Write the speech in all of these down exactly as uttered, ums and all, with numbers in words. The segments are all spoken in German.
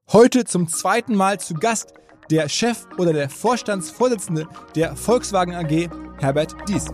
Heute zum zweiten Mal zu Gast der Chef oder der Vorstandsvorsitzende der Volkswagen A G, Herbert Diess.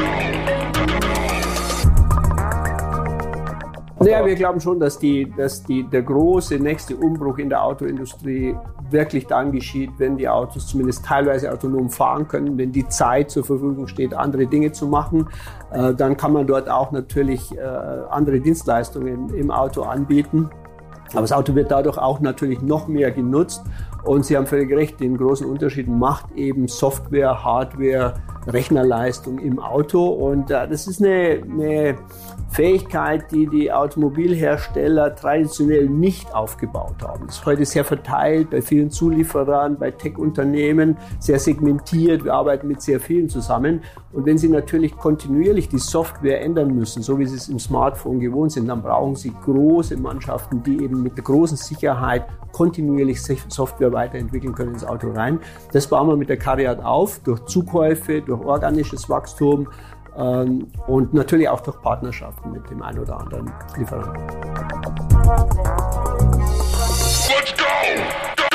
Naja, wir glauben schon, dass, die, dass die, der große nächste Umbruch in der Autoindustrie wirklich dann geschieht, wenn die Autos zumindest teilweise autonom fahren können, wenn die Zeit zur Verfügung steht, andere Dinge zu machen. Äh, dann kann man dort auch natürlich äh, andere Dienstleistungen im Auto anbieten. Aber das Auto wird dadurch auch natürlich noch mehr genutzt. Und Sie haben völlig recht, den großen Unterschied macht eben Software, Hardware, Rechnerleistung im Auto. Und äh, das ist eine, eine Fähigkeit, die die Automobilhersteller traditionell nicht aufgebaut haben. Das ist heute sehr verteilt bei vielen Zulieferern, bei Tech-Unternehmen, sehr segmentiert. Wir arbeiten mit sehr vielen zusammen. Und wenn Sie natürlich kontinuierlich die Software ändern müssen, so wie Sie es im Smartphone gewohnt sind, dann brauchen Sie große Mannschaften, die eben mit der großen Sicherheit kontinuierlich Software weiterentwickeln können ins Auto rein. Das bauen wir mit der CARIAD auf, durch Zukäufe, durch organisches Wachstum ähm, und natürlich auch durch Partnerschaften mit dem einen oder anderen Lieferanten. Let's go! Go,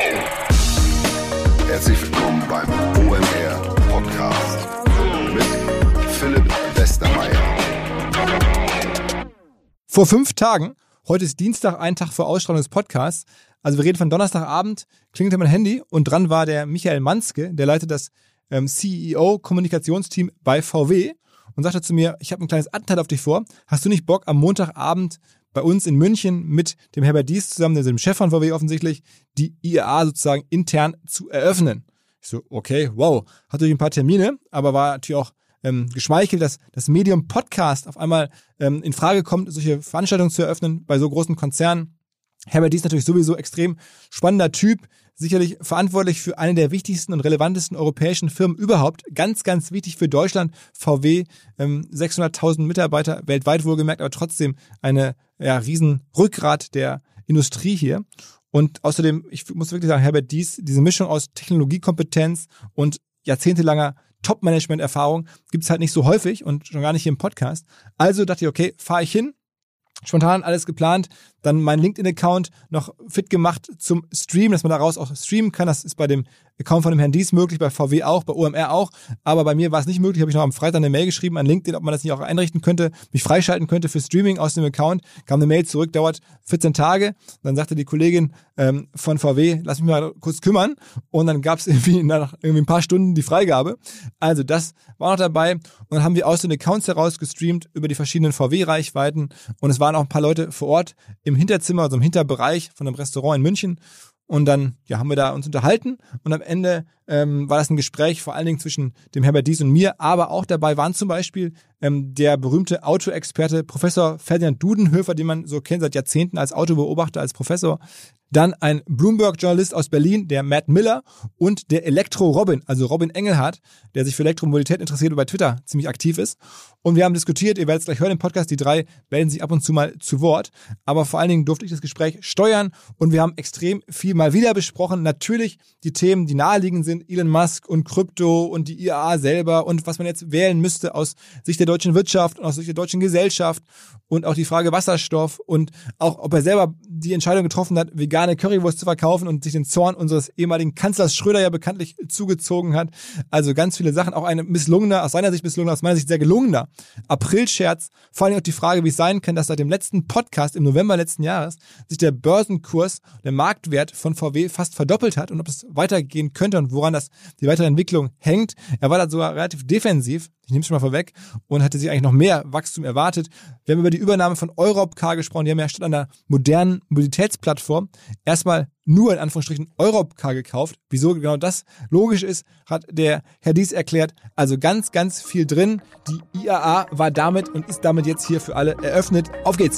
go! Herzlich willkommen beim O M R Podcast mit Philipp Westermeier. Vor fünf Tagen, heute ist Dienstag, ein Tag vor Ausstrahlung des Podcasts, also wir reden von Donnerstagabend, klingelte mein Handy und dran war der Michael Manske, der leitet das ähm, C E O-Kommunikationsteam bei V W und sagte zu mir, ich habe ein kleines Attentat auf dich vor, hast du nicht Bock am Montagabend bei uns in München mit dem Herbert Diess zusammen, dem Chef von V W offensichtlich, die I A A sozusagen intern zu eröffnen? Ich so, okay, wow, hatte natürlich ein paar Termine, aber war natürlich auch ähm, geschmeichelt, dass das Medium Podcast auf einmal ähm, in Frage kommt, solche Veranstaltungen zu eröffnen bei so großen Konzernen. Herbert Diess natürlich sowieso extrem spannender Typ, sicherlich verantwortlich für eine der wichtigsten und relevantesten europäischen Firmen überhaupt. Ganz, ganz wichtig für Deutschland. V W, ähm, sechshunderttausend Mitarbeiter, weltweit wohlgemerkt, aber trotzdem eine ja, riesen Rückgrat der Industrie hier. Und außerdem, ich muss wirklich sagen, Herbert Diess, diese Mischung aus Technologiekompetenz und jahrzehntelanger Top-Management-Erfahrung gibt's halt nicht so häufig und schon gar nicht hier im Podcast. Also dachte ich, okay, fahre ich hin. Spontan alles geplant, dann mein LinkedIn-Account noch fit gemacht zum Stream, dass man daraus auch streamen kann. Das ist bei dem Account von dem Herrn Diess möglich, bei V W auch, bei O M R auch. Aber bei mir war es nicht möglich. Habe ich noch am Freitag eine Mail geschrieben an LinkedIn, ob man das nicht auch einrichten könnte, mich freischalten könnte für Streaming aus dem Account. Kam eine Mail zurück, dauert vierzehn Tage. Dann sagte die Kollegin ähm, von V W, lass mich mal kurz kümmern. Und dann gab es irgendwie nach irgendwie ein paar Stunden die Freigabe. Also das war noch dabei. Und dann haben wir aus den Accounts heraus gestreamt über die verschiedenen V W-Reichweiten. Und es waren auch ein paar Leute vor Ort im Hinterzimmer, also im Hinterbereich von einem Restaurant in München. Und dann ja, haben wir da uns unterhalten und am Ende ähm, war das ein Gespräch vor allen Dingen zwischen dem Herbert Diess und mir, aber auch dabei waren zum Beispiel ähm, der berühmte Autoexperte Professor Ferdinand Dudenhöfer, den man so kennt seit Jahrzehnten als Autobeobachter, als Professor. Dann ein Bloomberg-Journalist aus Berlin, der Matt Miller und der Elektro-Robin, also Robin Engelhardt, der sich für Elektromobilität interessiert und bei Twitter ziemlich aktiv ist. Und wir haben diskutiert, ihr werdet es gleich hören im Podcast, die drei melden sich ab und zu mal zu Wort. Aber vor allen Dingen durfte ich das Gespräch steuern und wir haben extrem viel mal wieder besprochen. Natürlich die Themen, die naheliegend sind, Elon Musk und Krypto und die I A A selber und was man jetzt wählen müsste aus Sicht der deutschen Wirtschaft und aus Sicht der deutschen Gesellschaft und auch die Frage Wasserstoff und auch, ob er selber die Entscheidung getroffen hat, vegane Currywurst zu verkaufen und sich den Zorn unseres ehemaligen Kanzlers Schröder ja bekanntlich zugezogen hat. Also ganz viele Sachen, auch eine misslungener, aus seiner Sicht misslungener, aus meiner Sicht sehr gelungener Aprilscherz. Vor allem auch die Frage, wie es sein kann, dass seit dem letzten Podcast im November letzten Jahres sich der Börsenkurs, der Marktwert von V W fast verdoppelt hat und ob es weitergehen könnte und woran das die weitere Entwicklung hängt. Er war da sogar relativ defensiv, ich nehme es schon mal vorweg, und hatte sich eigentlich noch mehr Wachstum erwartet. Wir haben über die Übernahme von Europcar gesprochen. Die haben ja statt einer modernen Mobilitätsplattform erstmal nur in Anführungsstrichen Europcar gekauft. Wieso genau das logisch ist, hat der Herr Diess erklärt. Also ganz, ganz viel drin. Die I A A war damit und ist damit jetzt hier für alle eröffnet. Auf geht's!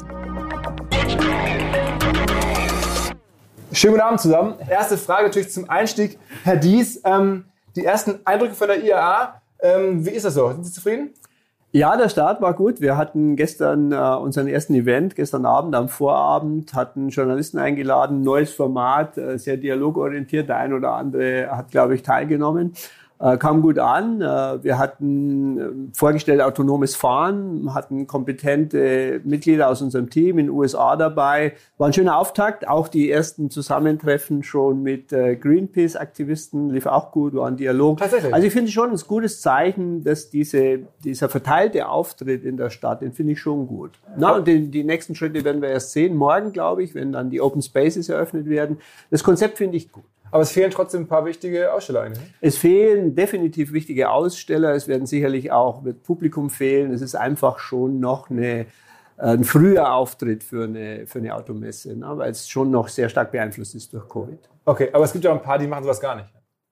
Schönen guten Abend zusammen. Erste Frage natürlich zum Einstieg. Herr Diess, ähm, die ersten Eindrücke von der I A A, ähm, wie ist das so? Sind Sie zufrieden? Ja, der Start war gut. Wir hatten gestern äh, unseren ersten Event, gestern Abend am Vorabend, hatten Journalisten eingeladen, neues Format, äh, sehr dialogorientiert. Der ein oder andere hat, glaube ich, teilgenommen. Äh, kam gut an. Äh, wir hatten äh, vorgestellt autonomes Fahren, hatten kompetente Mitglieder aus unserem Team in den U S A dabei. War ein schöner Auftakt. Auch die ersten Zusammentreffen schon mit äh, Greenpeace-Aktivisten lief auch gut, war ein Dialog. Tatsächlich. Also ich finde schon ein gutes Zeichen, dass diese, dieser verteilte Auftritt in der Stadt, den finde ich schon gut. Na, und die, die nächsten Schritte werden wir erst sehen. Morgen, glaube ich, wenn dann die Open Spaces eröffnet werden. Das Konzept finde ich gut. Aber es fehlen trotzdem ein paar wichtige Aussteller eigentlich. Es fehlen definitiv wichtige Aussteller. Es werden sicherlich auch wird Publikum fehlen. Es ist einfach schon noch eine, ein früher Auftritt für eine, für eine Automesse, ne? Weil es schon noch sehr stark beeinflusst ist durch Covid. Okay, aber es gibt ja auch ein paar, die machen sowas gar nicht.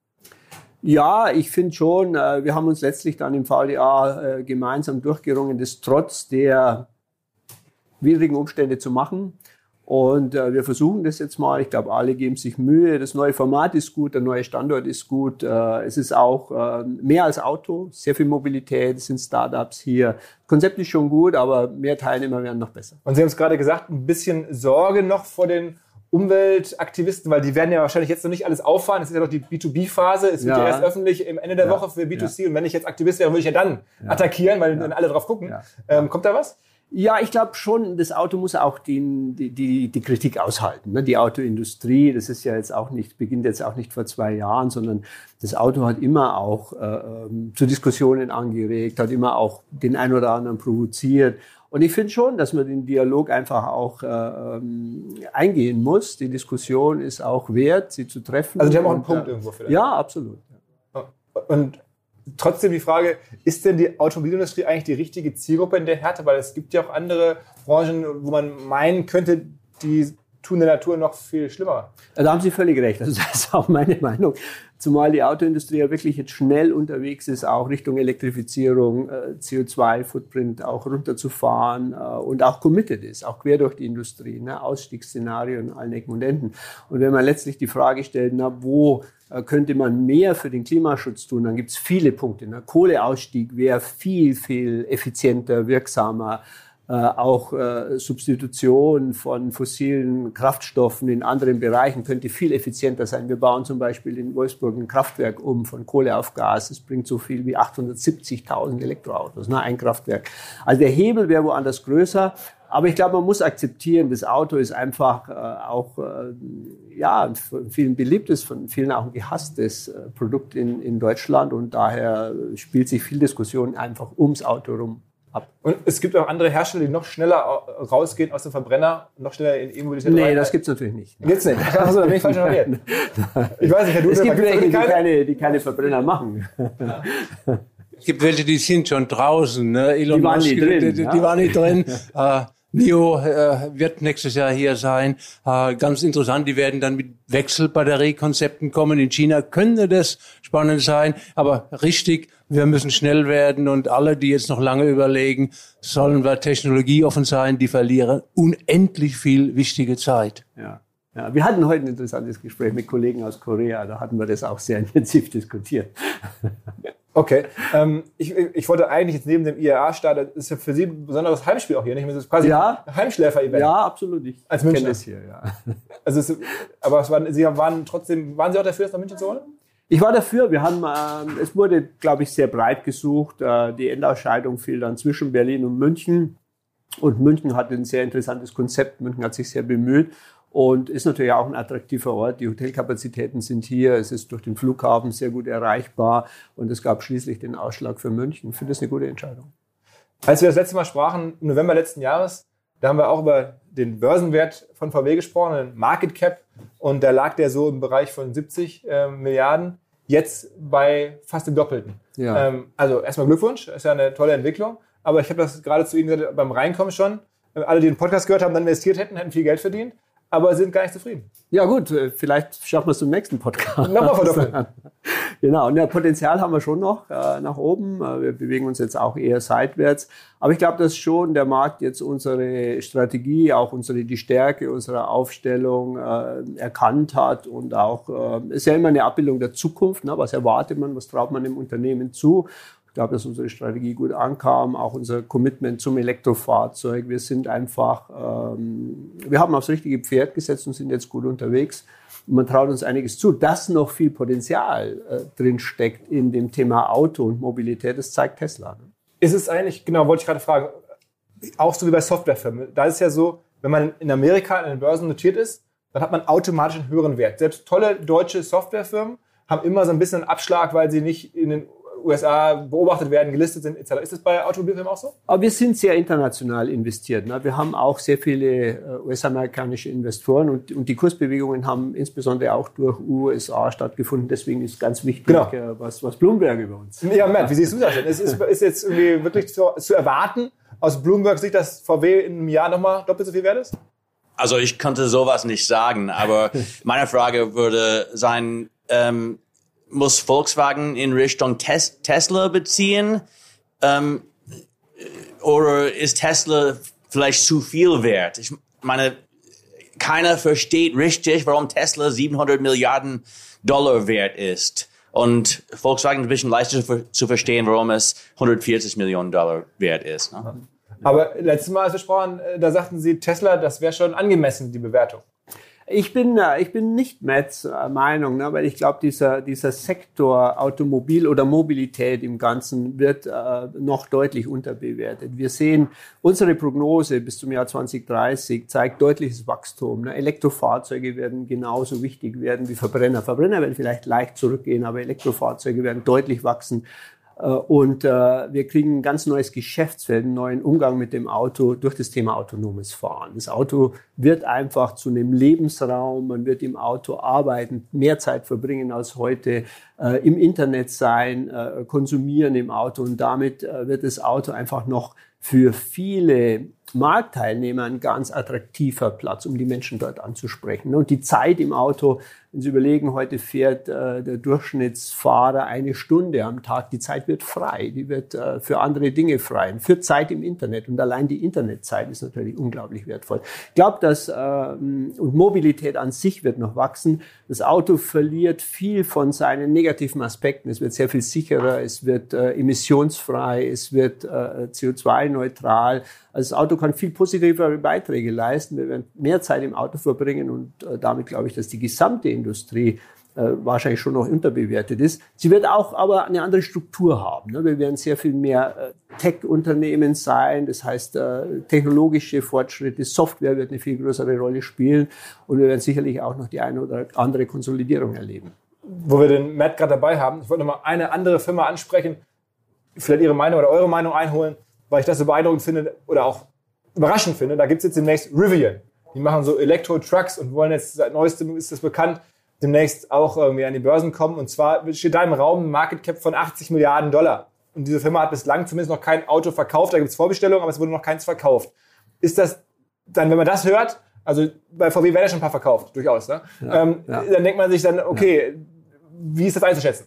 Ja, ich finde schon, wir haben uns letztlich dann im V D A gemeinsam durchgerungen, das trotz der widrigen Umstände zu machen. Und äh, wir versuchen das jetzt mal. Ich glaube, alle geben sich Mühe. Das neue Format ist gut, der neue Standort ist gut. Äh, es ist auch äh, mehr als Auto, sehr viel Mobilität, es sind Startups hier. Das Konzept ist schon gut, aber mehr Teilnehmer wären noch besser. Und Sie haben es gerade gesagt, ein bisschen Sorge noch vor den Umweltaktivisten, weil die werden ja wahrscheinlich jetzt noch nicht alles auffahren. Es ist ja noch die B zwei B-Phase. Es wird ja, ja erst öffentlich im Ende der ja. Woche für B zwei C. Ja. Und wenn ich jetzt Aktivist wäre, würde ich ja dann ja. attackieren, weil ja. dann alle drauf gucken. Ja. Ähm, kommt da was? Ja, ich glaube schon, das Auto muss auch die, die, die, die Kritik aushalten. Ne? Die Autoindustrie, das ist ja jetzt auch nicht, beginnt jetzt auch nicht vor zwei Jahren, sondern das Auto hat immer auch äh, zu Diskussionen angeregt, hat immer auch den einen oder anderen provoziert. Und ich finde schon, dass man den Dialog einfach auch äh, eingehen muss. Die Diskussion ist auch wert, sie zu treffen. Also die haben auch einen Punkt äh, irgendwo vielleicht. Ja, absolut. Ja. Und trotzdem die Frage, ist denn die Automobilindustrie eigentlich die richtige Zielgruppe in der Härte? Weil es gibt ja auch andere Branchen, wo man meinen könnte, die tun der Natur noch viel schlimmer. Da haben Sie völlig recht. Also das ist auch meine Meinung. Zumal die Autoindustrie ja wirklich jetzt schnell unterwegs ist, auch Richtung Elektrifizierung, C O zwei Footprint auch runterzufahren und auch committed ist, auch quer durch die Industrie, ne? Ausstiegsszenarien an allen Ecken und Enden. Und wenn man letztlich die Frage stellt, na, wo könnte man mehr für den Klimaschutz tun, dann gibt es viele Punkte. Ne? Kohleausstieg wäre viel, viel effizienter, wirksamer. Äh, auch äh, Substitution von fossilen Kraftstoffen in anderen Bereichen könnte viel effizienter sein. Wir bauen zum Beispiel in Wolfsburg ein Kraftwerk um von Kohle auf Gas. Das bringt so viel wie achthundertsiebzigtausend Elektroautos, ne? Ein Kraftwerk. Also der Hebel wäre woanders größer. Aber ich glaube, man muss akzeptieren, das Auto ist einfach äh, auch äh, ja, von vielen beliebtes, von vielen auch ein gehasstes äh, Produkt in, in Deutschland. Und daher spielt sich viel Diskussion einfach ums Auto rum. Ab. Und es gibt auch andere Hersteller, die noch schneller rausgehen aus dem Verbrenner, noch schneller in E-Mobilität. Nee, rein. Das gibt's natürlich nicht. Gibt's nicht? Achso, da bin ich falsch informiert. Ich weiß nicht, Herr Dudler, es gibt welche, die keine, die keine Verbrenner machen. Es gibt welche, die sind schon draußen. Ne? Elon die waren Musk, nicht drin. Die, die, ja? die waren nicht drin. äh, N I O äh, wird nächstes Jahr hier sein. Äh, ganz interessant, die werden dann mit Wechselbatteriekonzepten kommen. In China könnte das spannend sein, aber richtig, wir müssen schnell werden und alle, die jetzt noch lange überlegen, sollen wir technologieoffen sein, die verlieren unendlich viel wichtige Zeit. Ja. Ja, wir hatten heute ein interessantes Gespräch mit Kollegen aus Korea, da hatten wir das auch sehr intensiv diskutiert. Okay, ähm, ich, ich wollte eigentlich jetzt neben dem I A A-Start, das ist ja für Sie ein besonderes Heimspiel auch hier, nicht? Das ist quasi ja. ein Heimschläfer-Event. Ja, absolut. Ich als Münchner. kenne das hier, ja. Also es, aber es waren, Sie waren trotzdem, waren Sie auch dafür, das nach München zu holen? Ich war dafür. Wir haben, äh, es wurde, glaube ich, sehr breit gesucht. Äh, die Endausscheidung fiel dann zwischen Berlin und München. Und München hatte ein sehr interessantes Konzept. München hat sich sehr bemüht. Und ist natürlich auch ein attraktiver Ort. Die Hotelkapazitäten sind hier. Es ist durch den Flughafen sehr gut erreichbar. Und es gab schließlich den Ausschlag für München. Ich finde das eine gute Entscheidung. Als wir das letzte Mal sprachen, im November letzten Jahres, da haben wir auch über den Börsenwert von V W gesprochen, den Market Cap. Und da lag der so im Bereich von siebzig äh, Milliarden. Jetzt bei fast dem Doppelten. Ja. Ähm, also erstmal Glückwunsch. Das ist ja eine tolle Entwicklung. Aber ich habe das gerade zu Ihnen gesagt, beim Reinkommen schon. Alle, die den Podcast gehört haben, dann investiert hätten, hätten viel Geld verdient. Aber sind gar nicht zufrieden. Ja gut, vielleicht schaffen wir es zum nächsten Podcast. Nochmal verdoppeln. Genau, und ja, Potenzial haben wir schon noch äh, nach oben. Wir bewegen uns jetzt auch eher seitwärts. Aber ich glaube, dass schon der Markt jetzt unsere Strategie, auch unsere die Stärke unserer Aufstellung äh, erkannt hat. Und auch, äh, ist ja immer eine Abbildung der Zukunft. Ne? Was erwartet man, was traut man dem Unternehmen zu? Ich Ich glaube, dass unsere Strategie gut ankam, auch unser Commitment zum Elektrofahrzeug. Wir sind einfach, ähm, wir haben aufs richtige Pferd gesetzt und sind jetzt gut unterwegs. Und man traut uns einiges zu, dass noch viel Potenzial äh, drin steckt in dem Thema Auto und Mobilität. Das zeigt Tesla. Ne? Ist es eigentlich, genau, wollte ich gerade fragen, auch so wie bei Softwarefirmen. Da ist es ja so, wenn man in Amerika an den Börsen notiert ist, dann hat man automatisch einen höheren Wert. Selbst tolle deutsche Softwarefirmen haben immer so ein bisschen einen Abschlag, weil sie nicht in den U S A beobachtet werden, gelistet sind et cetera. Ist das bei Automobilfirmen auch so? Aber wir sind sehr international investiert. Ne? Wir haben auch sehr viele U S-amerikanische Investoren und, und die Kursbewegungen haben insbesondere auch durch U S A stattgefunden. Deswegen ist ganz wichtig, genau. was, was Bloomberg über uns. Ja, Matt, wie siehst du das denn? Ist, ist, ist jetzt irgendwie wirklich zu, zu erwarten aus Bloomberg Sicht, dass V W in einem Jahr nochmal doppelt so viel wert ist? Also ich könnte sowas nicht sagen, aber meine Frage würde sein, ähm, muss Volkswagen in Richtung Tes- Tesla beziehen? Ähm, oder ist Tesla vielleicht zu viel wert? Ich meine, keiner versteht richtig, warum Tesla siebenhundert Milliarden Dollar wert ist. Und Volkswagen ist ein bisschen leichter zu verstehen, warum es hundertvierzig Millionen Dollar wert ist. Ne? Aber letztes Mal, als wir sprachen, da sagten Sie, Tesla, das wäre schon angemessen, die Bewertung. Ich bin, ich bin nicht Matts Meinung, ne, weil ich glaube, dieser, dieser Sektor Automobil oder Mobilität im Ganzen wird äh, noch deutlich unterbewertet. Wir sehen, unsere Prognose bis zum Jahr zwanzig dreißig zeigt deutliches Wachstum. Ne. Elektrofahrzeuge werden genauso wichtig werden wie Verbrenner. Verbrenner werden vielleicht leicht zurückgehen, aber Elektrofahrzeuge werden deutlich wachsen. Und äh, wir kriegen ein ganz neues Geschäftsfeld, einen neuen Umgang mit dem Auto durch das Thema autonomes Fahren. Das Auto wird einfach zu einem Lebensraum, man wird im Auto arbeiten, mehr Zeit verbringen als heute, äh, im Internet sein, äh, konsumieren im Auto und damit äh, wird das Auto einfach noch für viele Marktteilnehmer ein ganz attraktiver Platz, um die Menschen dort anzusprechen. Und die Zeit im Auto, wenn Sie überlegen, heute fährt äh, der Durchschnittsfahrer eine Stunde am Tag, die Zeit wird frei, die wird äh, für andere Dinge frei, für Zeit im Internet. Und allein die Internetzeit ist natürlich unglaublich wertvoll. Ich glaube, dass äh, und Mobilität an sich wird noch wachsen. Das Auto verliert viel von seinen negativen Aspekten. Es wird sehr viel sicherer, es wird äh, emissionsfrei, es wird äh, C O zwei neutral. Also das Auto kann viel positivere Beiträge leisten. Wir werden mehr Zeit im Auto verbringen und äh, damit glaube ich, dass die gesamte Industrie äh, wahrscheinlich schon noch unterbewertet ist. Sie wird auch aber eine andere Struktur haben. Ne? Wir werden sehr viel mehr äh, Tech-Unternehmen sein. Das heißt, äh, technologische Fortschritte, Software wird eine viel größere Rolle spielen und wir werden sicherlich auch noch die eine oder andere Konsolidierung erleben. Wo wir den Matt gerade dabei haben, ich wollte noch mal eine andere Firma ansprechen, vielleicht Ihre Meinung oder eure Meinung einholen, weil ich das so beeindruckend finde oder auch überraschend finde. Da gibt es jetzt demnächst Rivian. Die machen so Elektro-Trucks und wollen jetzt, seit neuestem ist das bekannt, demnächst auch irgendwie an die Börsen kommen. Und zwar steht da im Raum ein Market Cap von achtzig Milliarden Dollar. Und diese Firma hat bislang zumindest noch kein Auto verkauft. Da gibt es Vorbestellungen, aber es wurde noch keins verkauft. Ist das dann, wenn man das hört, also bei V W werden ja schon ein paar verkauft, durchaus, ne? Ja, ähm, ja. Dann denkt man sich dann, okay, ja. Wie ist das einzuschätzen?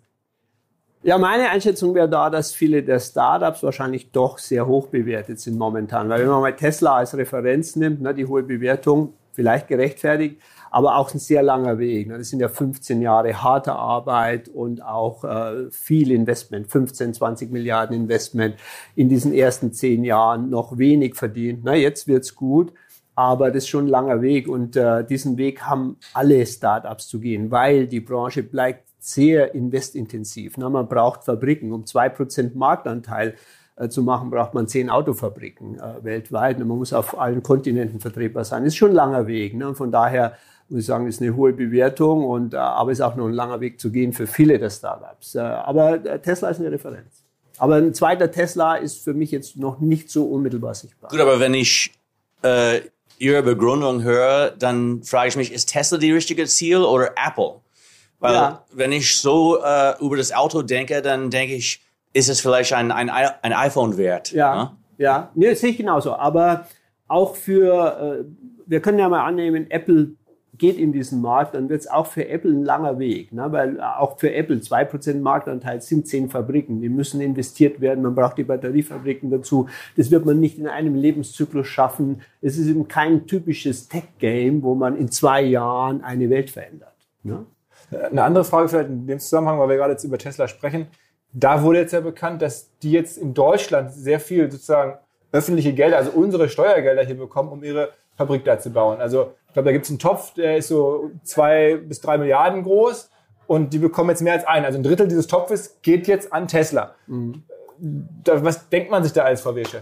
Ja, meine Einschätzung wäre da, dass viele der Startups wahrscheinlich doch sehr hoch bewertet sind momentan. Weil wenn man mal Tesla als Referenz nimmt, ne, die hohe Bewertung, vielleicht gerechtfertigt, aber auch ein sehr langer Weg. Ne. Das sind ja fünfzehn Jahre harte Arbeit und auch äh, viel Investment, fünfzehn, zwanzig Milliarden Investment in diesen ersten zehn Jahren, noch wenig verdient. Na, jetzt wird's gut. Aber das ist schon ein langer Weg und äh, diesen Weg haben alle Startups zu gehen, weil die Branche bleibt sehr investintensiv. Na, man braucht Fabriken. Um zwei Prozent Marktanteil äh, zu machen, braucht man zehn Autofabriken äh, weltweit. Und man muss auf allen Kontinenten vertretbar sein. Das ist schon ein langer Weg. Ne? Und von daher muss ich sagen, das ist eine hohe Bewertung. Und, äh, aber es ist auch noch ein langer Weg zu gehen für viele der Startups. Äh, aber äh, Tesla ist eine Referenz. Aber ein zweiter Tesla ist für mich jetzt noch nicht so unmittelbar sichtbar. Gut, aber wenn ich äh, Ihre Begründung höre, dann frage ich mich, ist Tesla die richtige Ziel oder Apple? Weil ja. wenn ich so äh, über das Auto denke, dann denke ich, ist es vielleicht ein, ein, ein iPhone wert. Ja, ne? ja. Nee, das sehe ich genauso. Aber auch für, äh, wir können ja mal annehmen, Apple geht in diesen Markt, dann wird es auch für Apple ein langer Weg. Ne? Weil auch für Apple zwei Prozent Marktanteil sind zehn Fabriken. Die müssen investiert werden. Man braucht die Batteriefabriken dazu. Das wird man nicht in einem Lebenszyklus schaffen. Es ist eben kein typisches Tech-Game, wo man in zwei Jahren eine Welt verändert. Ne? Eine andere Frage vielleicht in dem Zusammenhang, weil wir gerade jetzt über Tesla sprechen. da wurde jetzt ja bekannt, dass die jetzt in Deutschland sehr viel sozusagen öffentliche Gelder, also unsere Steuergelder hier bekommen, um ihre Fabrik da zu bauen. Also ich glaube, da gibt es einen Topf, der ist so zwei bis drei Milliarden groß und die bekommen jetzt mehr als einen. Also ein Drittel dieses Topfes geht jetzt an Tesla. Mhm. Da, was denkt man sich da als V W-Chef?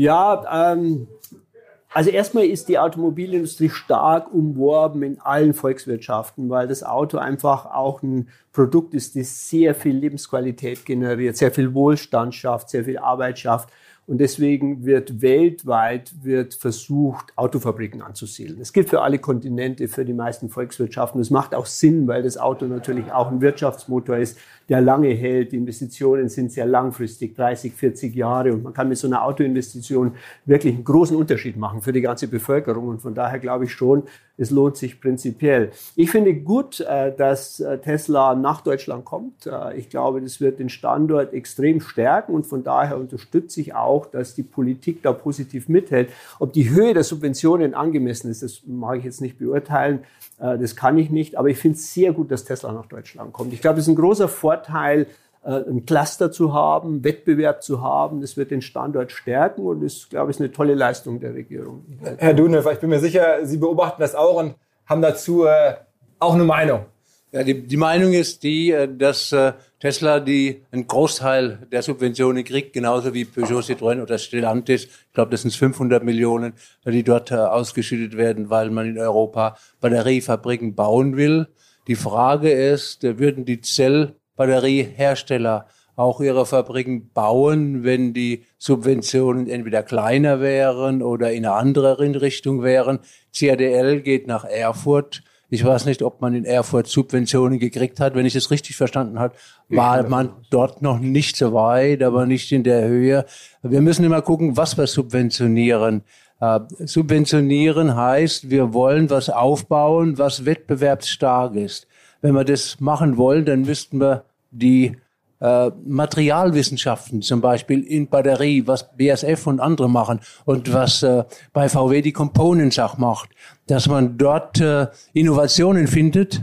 Ja, ähm, also erstmal ist die Automobilindustrie stark umworben in allen Volkswirtschaften, weil das Auto einfach auch ein Produkt ist, das sehr viel Lebensqualität generiert, sehr viel Wohlstand schafft, sehr viel Arbeit schafft. Und deswegen wird weltweit wird versucht, Autofabriken anzusiedeln. Das gilt für alle Kontinente, für die meisten Volkswirtschaften. Das macht auch Sinn, weil das Auto natürlich auch ein Wirtschaftsmotor ist, der lange hält. Die Investitionen sind sehr langfristig, dreißig, vierzig Jahre. Und man kann mit so einer Autoinvestition wirklich einen großen Unterschied machen für die ganze Bevölkerung. Und von daher glaube ich schon, es lohnt sich prinzipiell. Ich finde gut, dass Tesla nach Deutschland kommt. Ich glaube, das wird den Standort extrem stärken. Und von daher unterstütze ich auch, dass die Politik da positiv mithält. Ob die Höhe der Subventionen angemessen ist, das mag ich jetzt nicht beurteilen. Das kann ich nicht. Aber ich finde es sehr gut, dass Tesla nach Deutschland kommt. Ich glaube, es ist ein großer Vorteil, ein Cluster zu haben, Wettbewerb zu haben. Das wird den Standort stärken und ist, glaube ich, eine tolle Leistung der Regierung. Herr Dudenhöfer, ich bin mir sicher, Sie beobachten das auch und haben dazu äh, auch eine Meinung. Ja, die, die Meinung ist die, dass äh, Tesla die einen Großteil der Subventionen kriegt, genauso wie Peugeot, Citroën oder Stellantis. Ich glaube, das sind fünfhundert Millionen, die dort äh, ausgeschüttet werden, weil man in Europa Batteriefabriken bauen will. Die Frage ist, äh, würden die Zellbatteriehersteller auch ihre Fabriken bauen, wenn die Subventionen entweder kleiner wären oder in eine andere Richtung wären? C A D L geht nach Erfurt. Ich weiß nicht, ob man in Erfurt Subventionen gekriegt hat. Wenn ich es richtig verstanden habe, war man dort noch nicht so weit, aber nicht in der Höhe. Wir müssen immer gucken, was wir subventionieren. Äh, subventionieren heißt, wir wollen was aufbauen, was wettbewerbsstark ist. Wenn wir das machen wollen, dann müssten wir die äh, Materialwissenschaften, zum Beispiel in Batterie, was B A S F und andere machen und was äh, bei V W die Components auch macht, dass man dort äh, Innovationen findet,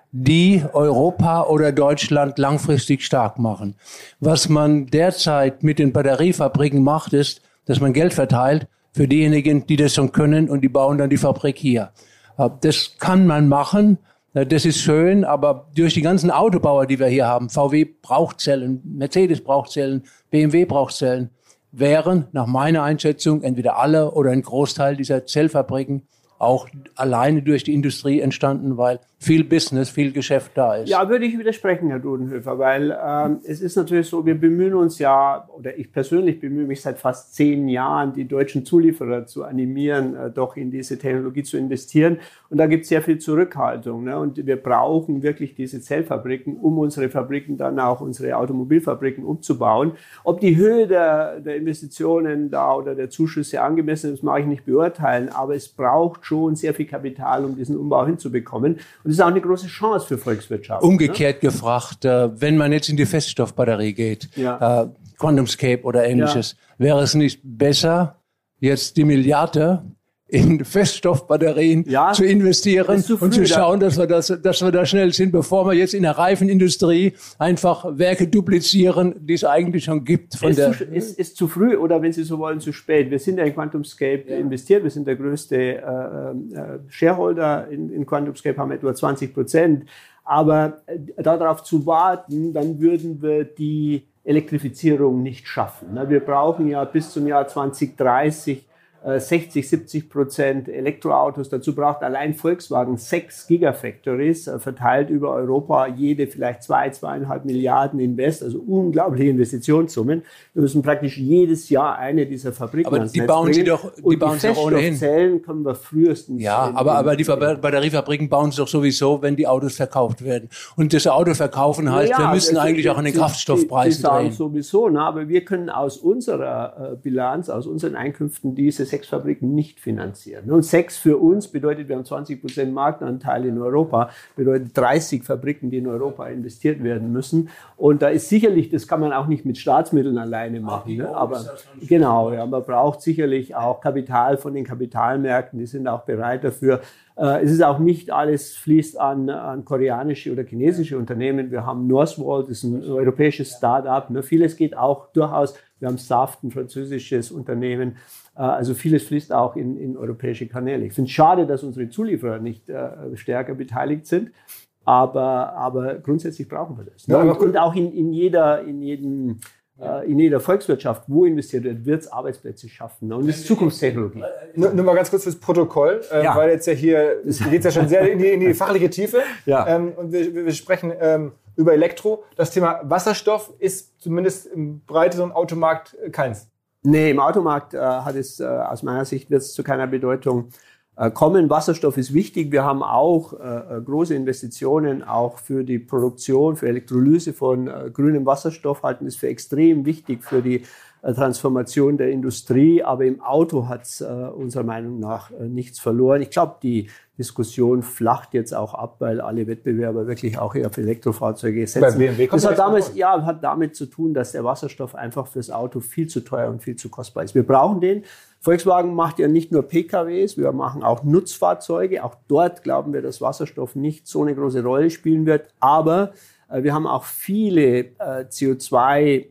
die Europa oder Deutschland langfristig stark machen. Was man derzeit mit den Batteriefabriken macht, ist, dass man Geld verteilt für diejenigen, die das schon können und die bauen dann die Fabrik hier. Äh, das kann man machen. Das ist schön, aber durch die ganzen Autobauer, die wir hier haben, V W braucht Zellen, Mercedes braucht Zellen, B M W braucht Zellen, wären nach meiner Einschätzung entweder alle oder ein Großteil dieser Zellfabriken auch alleine durch die Industrie entstanden, weil viel Business, viel Geschäft da ist. Ja, würde ich widersprechen, Herr Dudenhöfer, weil ähm, es ist natürlich so, wir bemühen uns ja, oder ich persönlich bemühe mich seit fast zehn Jahren, die deutschen Zulieferer zu animieren, äh, doch in diese Technologie zu investieren. Und da gibt es sehr viel Zurückhaltung. Ne? Und wir brauchen wirklich diese Zellfabriken, um unsere Fabriken dann auch, unsere Automobilfabriken umzubauen. Ob die Höhe der, der Investitionen da oder der Zuschüsse angemessen ist, mag ich nicht beurteilen, aber es braucht schon sehr viel Kapital, um diesen Umbau hinzubekommen. Und das ist auch eine große Chance für Volkswirtschaft. Umgekehrt ne? gefragt, äh, wenn man jetzt in die Feststoffbatterie geht, ja. äh, QuantumScape oder ähnliches, ja. wäre es nicht besser, jetzt die Milliarde in Feststoffbatterien ja, zu investieren zu und zu schauen, dass wir das, dass wir da schnell sind, bevor wir jetzt in der Reifenindustrie einfach Werke duplizieren, die es eigentlich schon gibt. Von ist, der zu, ist, ist zu früh oder wenn Sie so wollen, zu spät. Wir sind ja in QuantumScape ja. investiert. Wir sind der größte äh, äh, Shareholder in, in QuantumScape, haben etwa zwanzig Prozent. Aber äh, darauf zu warten, dann würden wir die Elektrifizierung nicht schaffen. Na, wir brauchen ja bis zum Jahr zwanzig dreißig sechzig, siebzig Prozent Elektroautos. Dazu braucht allein Volkswagen sechs Gigafactories, verteilt über Europa, jede vielleicht zwei, zweieinhalb Milliarden Invest, also unglaubliche Investitionssummen. Wir müssen praktisch jedes Jahr eine dieser Fabriken aber ans die Netz bauen bringen. sie doch, die und bauen die sie doch ohnehin. Feststoffzellen können wir frühestens. Ja, aber, aber die Batteriefabriken bauen sie doch sowieso, wenn die Autos verkauft werden. Und das Auto verkaufen heißt, ja, wir müssen eigentlich die, auch an den Kraftstoffpreisen drehen. drehen. Sowieso, ne? Aber wir können aus unserer äh, Bilanz, aus unseren Einkünften diese sechs Fabriken nicht finanzieren. Und sechs für uns bedeutet, wir haben zwanzig Prozent Marktanteil in Europa, bedeutet dreißig Fabriken, die in Europa investiert werden müssen. Und da ist sicherlich, das kann man auch nicht mit Staatsmitteln alleine machen. Ne? Aber genau, ja, man braucht sicherlich auch Kapital von den Kapitalmärkten, die sind auch bereit dafür. Es ist auch nicht alles fließt an, an koreanische oder chinesische Unternehmen. Wir haben Northvolt, das ist ein europäisches Start-up. Ne? Vieles geht auch durchaus. Wir haben Saft, ein französisches Unternehmen. Also vieles fließt auch in, in europäische Kanäle. Ich finde es schade, dass unsere Zulieferer nicht äh, stärker beteiligt sind. Aber, aber grundsätzlich brauchen wir das. Ne? Ja, und, und auch in, in jeder, in jedem in jeder Volkswirtschaft, wo investiert wird, wird es Arbeitsplätze schaffen. Und das ist Zukunftstechnologie. Nur, nur mal ganz kurz fürs Protokoll, äh, ja. weil jetzt ja hier, es geht ja schon sehr in die, in die fachliche Tiefe. Ja. Ähm, und wir, wir sprechen ähm, über Elektro. Das Thema Wasserstoff ist zumindest im breiteren Automarkt keins. Nee, im Automarkt äh, hat es, äh, aus meiner Sicht, wird es zu keiner Bedeutung äh, kommen. Wasserstoff ist wichtig. Wir haben auch äh, große Investitionen auch für die Produktion, für Elektrolyse von äh, grünem Wasserstoff, halten es für extrem wichtig für die äh, Transformation der Industrie. Aber im Auto hat es äh, unserer Meinung nach äh, nichts verloren. Ich glaube, die Diskussion flacht jetzt auch ab, weil alle Wettbewerber wirklich auch auf Elektrofahrzeuge setzen. Bei B M W kommt das hat damals, ja, hat damit zu tun, dass der Wasserstoff einfach fürs Auto viel zu teuer und viel zu kostbar ist. Wir brauchen den. Volkswagen macht ja nicht nur P K Ws, wir machen auch Nutzfahrzeuge. Auch dort glauben wir, dass Wasserstoff nicht so eine große Rolle spielen wird. Aber äh, wir haben auch viele äh, C O zwei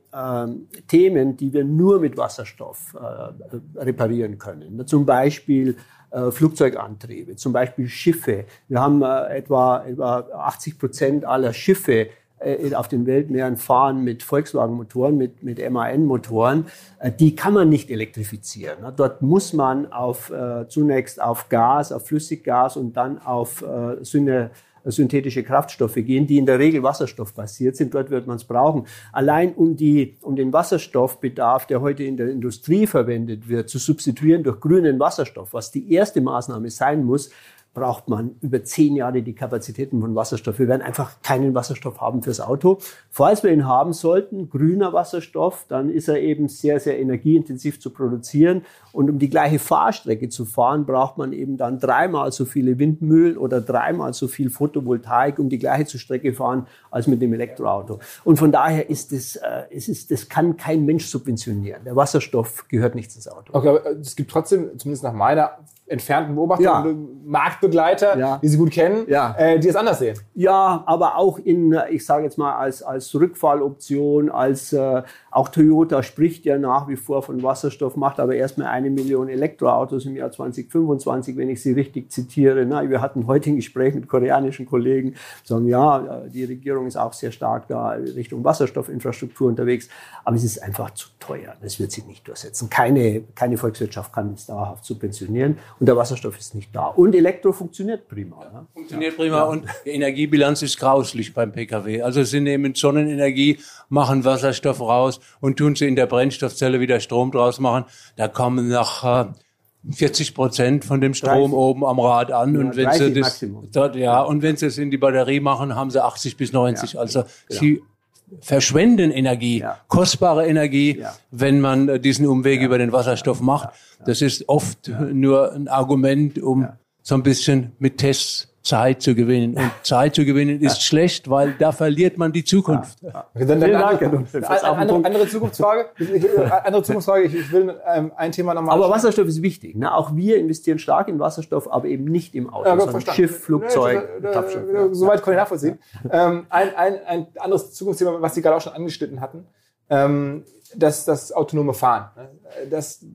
Themen, die wir nur mit Wasserstoff äh, reparieren können. Zum Beispiel äh, Flugzeugantriebe, zum Beispiel Schiffe. Wir haben äh, etwa, etwa achtzig Prozent aller Schiffe äh, auf den Weltmeeren fahren mit Volkswagen-Motoren, mit, mit M A N-Motoren. Äh, die kann man nicht elektrifizieren. Ne? Dort muss man auf, äh, zunächst auf Gas, auf Flüssiggas und dann auf äh, Syne synthetische Kraftstoffe gehen, die in der Regel wasserstoffbasiert sind. Dort wird man es brauchen. Allein um die, um den Wasserstoffbedarf, der heute in der Industrie verwendet wird, zu substituieren durch grünen Wasserstoff, was die erste Maßnahme sein muss, braucht man über zehn Jahre die Kapazitäten von Wasserstoff. Wir werden einfach keinen Wasserstoff haben fürs Auto. Falls wir ihn haben sollten, grüner Wasserstoff, dann ist er eben sehr, sehr energieintensiv zu produzieren. Und um die gleiche Fahrstrecke zu fahren, braucht man eben dann dreimal so viele Windmühlen oder dreimal so viel Photovoltaik, um die gleiche Strecke fahren, als mit dem Elektroauto. Und von daher ist es, äh, es ist, das kann kein Mensch subventionieren. Der Wasserstoff gehört nicht ins Auto. Okay, aber es gibt trotzdem, zumindest nach meiner entfernten Beobachtung, ja. Marktbegleiter, ja. die Sie gut kennen, ja. äh, die es anders sehen. Ja, aber auch in, ich sage jetzt mal, als, als Rückfalloption, als äh, auch Toyota spricht ja nach wie vor von Wasserstoff, macht aber erstmal eine Million Elektroautos im Jahr zwanzig fünfundzwanzig, wenn ich Sie richtig zitiere. Na, wir hatten heute ein Gespräch mit koreanischen Kollegen, sagen, ja, die Regierung ist auch sehr stark da Richtung Wasserstoffinfrastruktur unterwegs, aber es ist einfach zu teuer. Das wird sich nicht durchsetzen. Keine, keine Volkswirtschaft kann es dauerhaft subventionieren. Und der Wasserstoff ist nicht da. Und Elektro funktioniert prima. Ne? Funktioniert ja. prima. Ja. Und die Energiebilanz ist grauslich beim P K W. Also sie nehmen Sonnenenergie, machen Wasserstoff raus und tun sie in der Brennstoffzelle wieder Strom draus machen. Da kommen nach äh, vierzig Prozent von dem Strom dreißig oben am Rad an. Ja, und wenn sie das dort, ja, und wenn sie es in die Batterie machen, haben sie achtzig bis neunzig. Ja, also genau. sie verschwenden Energie, ja. kostbare Energie, ja. wenn man diesen Umweg ja. über den Wasserstoff macht. Ja. Ja. Das ist oft ja. nur ein Argument, um ja. so ein bisschen mit Tests Zeit zu gewinnen. Und Zeit zu gewinnen ist ja. schlecht, weil da verliert man die Zukunft. Ja. Ja. Okay, dann, dann andere, andere, andere Zukunftsfrage. andere Zukunftsfrage. Ich, ich will ähm, ein Thema nochmal. Aber Wasserstoff ist wichtig. Ne? Auch wir investieren stark in Wasserstoff, aber eben nicht im Auto, ja, sondern Schiff, Flugzeug, ja, da, da, da, Soweit kann ich nachvollziehen. ähm, ein, ein, ein anderes Zukunftsthema, was Sie gerade auch schon angeschnitten hatten, ähm, das, das autonome Fahren. Das,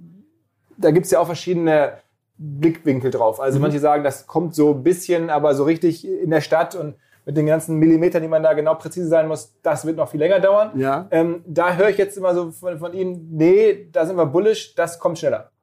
da gibt es ja auch verschiedene Blickwinkel drauf. Also mhm. manche sagen, das kommt so ein bisschen, aber so richtig in der Stadt und mit den ganzen Millimetern, die man da genau präzise sein muss, das wird noch viel länger dauern. Ja. Ähm, da höre ich jetzt immer so von, von Ihnen, nee, da sind wir bullish, das kommt schneller.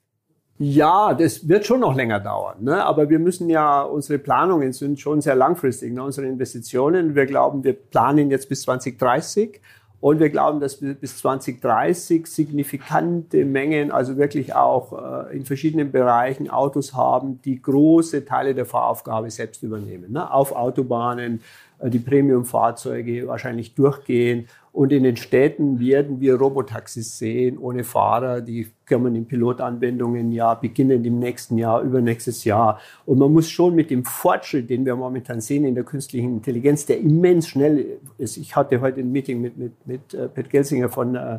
Ja, das wird schon noch länger dauern, ne? Aber wir müssen ja, unsere Planungen sind schon sehr langfristig, ne? Unsere Investitionen, wir glauben, wir planen jetzt bis zwanzig dreißig. Und wir glauben, dass wir bis zwanzig dreißig signifikante Mengen, also wirklich auch äh, in verschiedenen Bereichen Autos haben, die große Teile der Fahraufgabe selbst übernehmen. Ne? Auf Autobahnen, äh, die Premium-Fahrzeuge wahrscheinlich durchgehen Und in den Städten werden wir Robotaxis sehen, ohne Fahrer. Die kommen in Pilotanwendungen ja beginnend im nächsten Jahr, übernächstes Jahr. Und man muss schon mit dem Fortschritt, den wir momentan sehen in der künstlichen Intelligenz, der immens schnell ist. Ich hatte heute ein Meeting mit, mit, mit äh, Pat Gelsinger von, äh,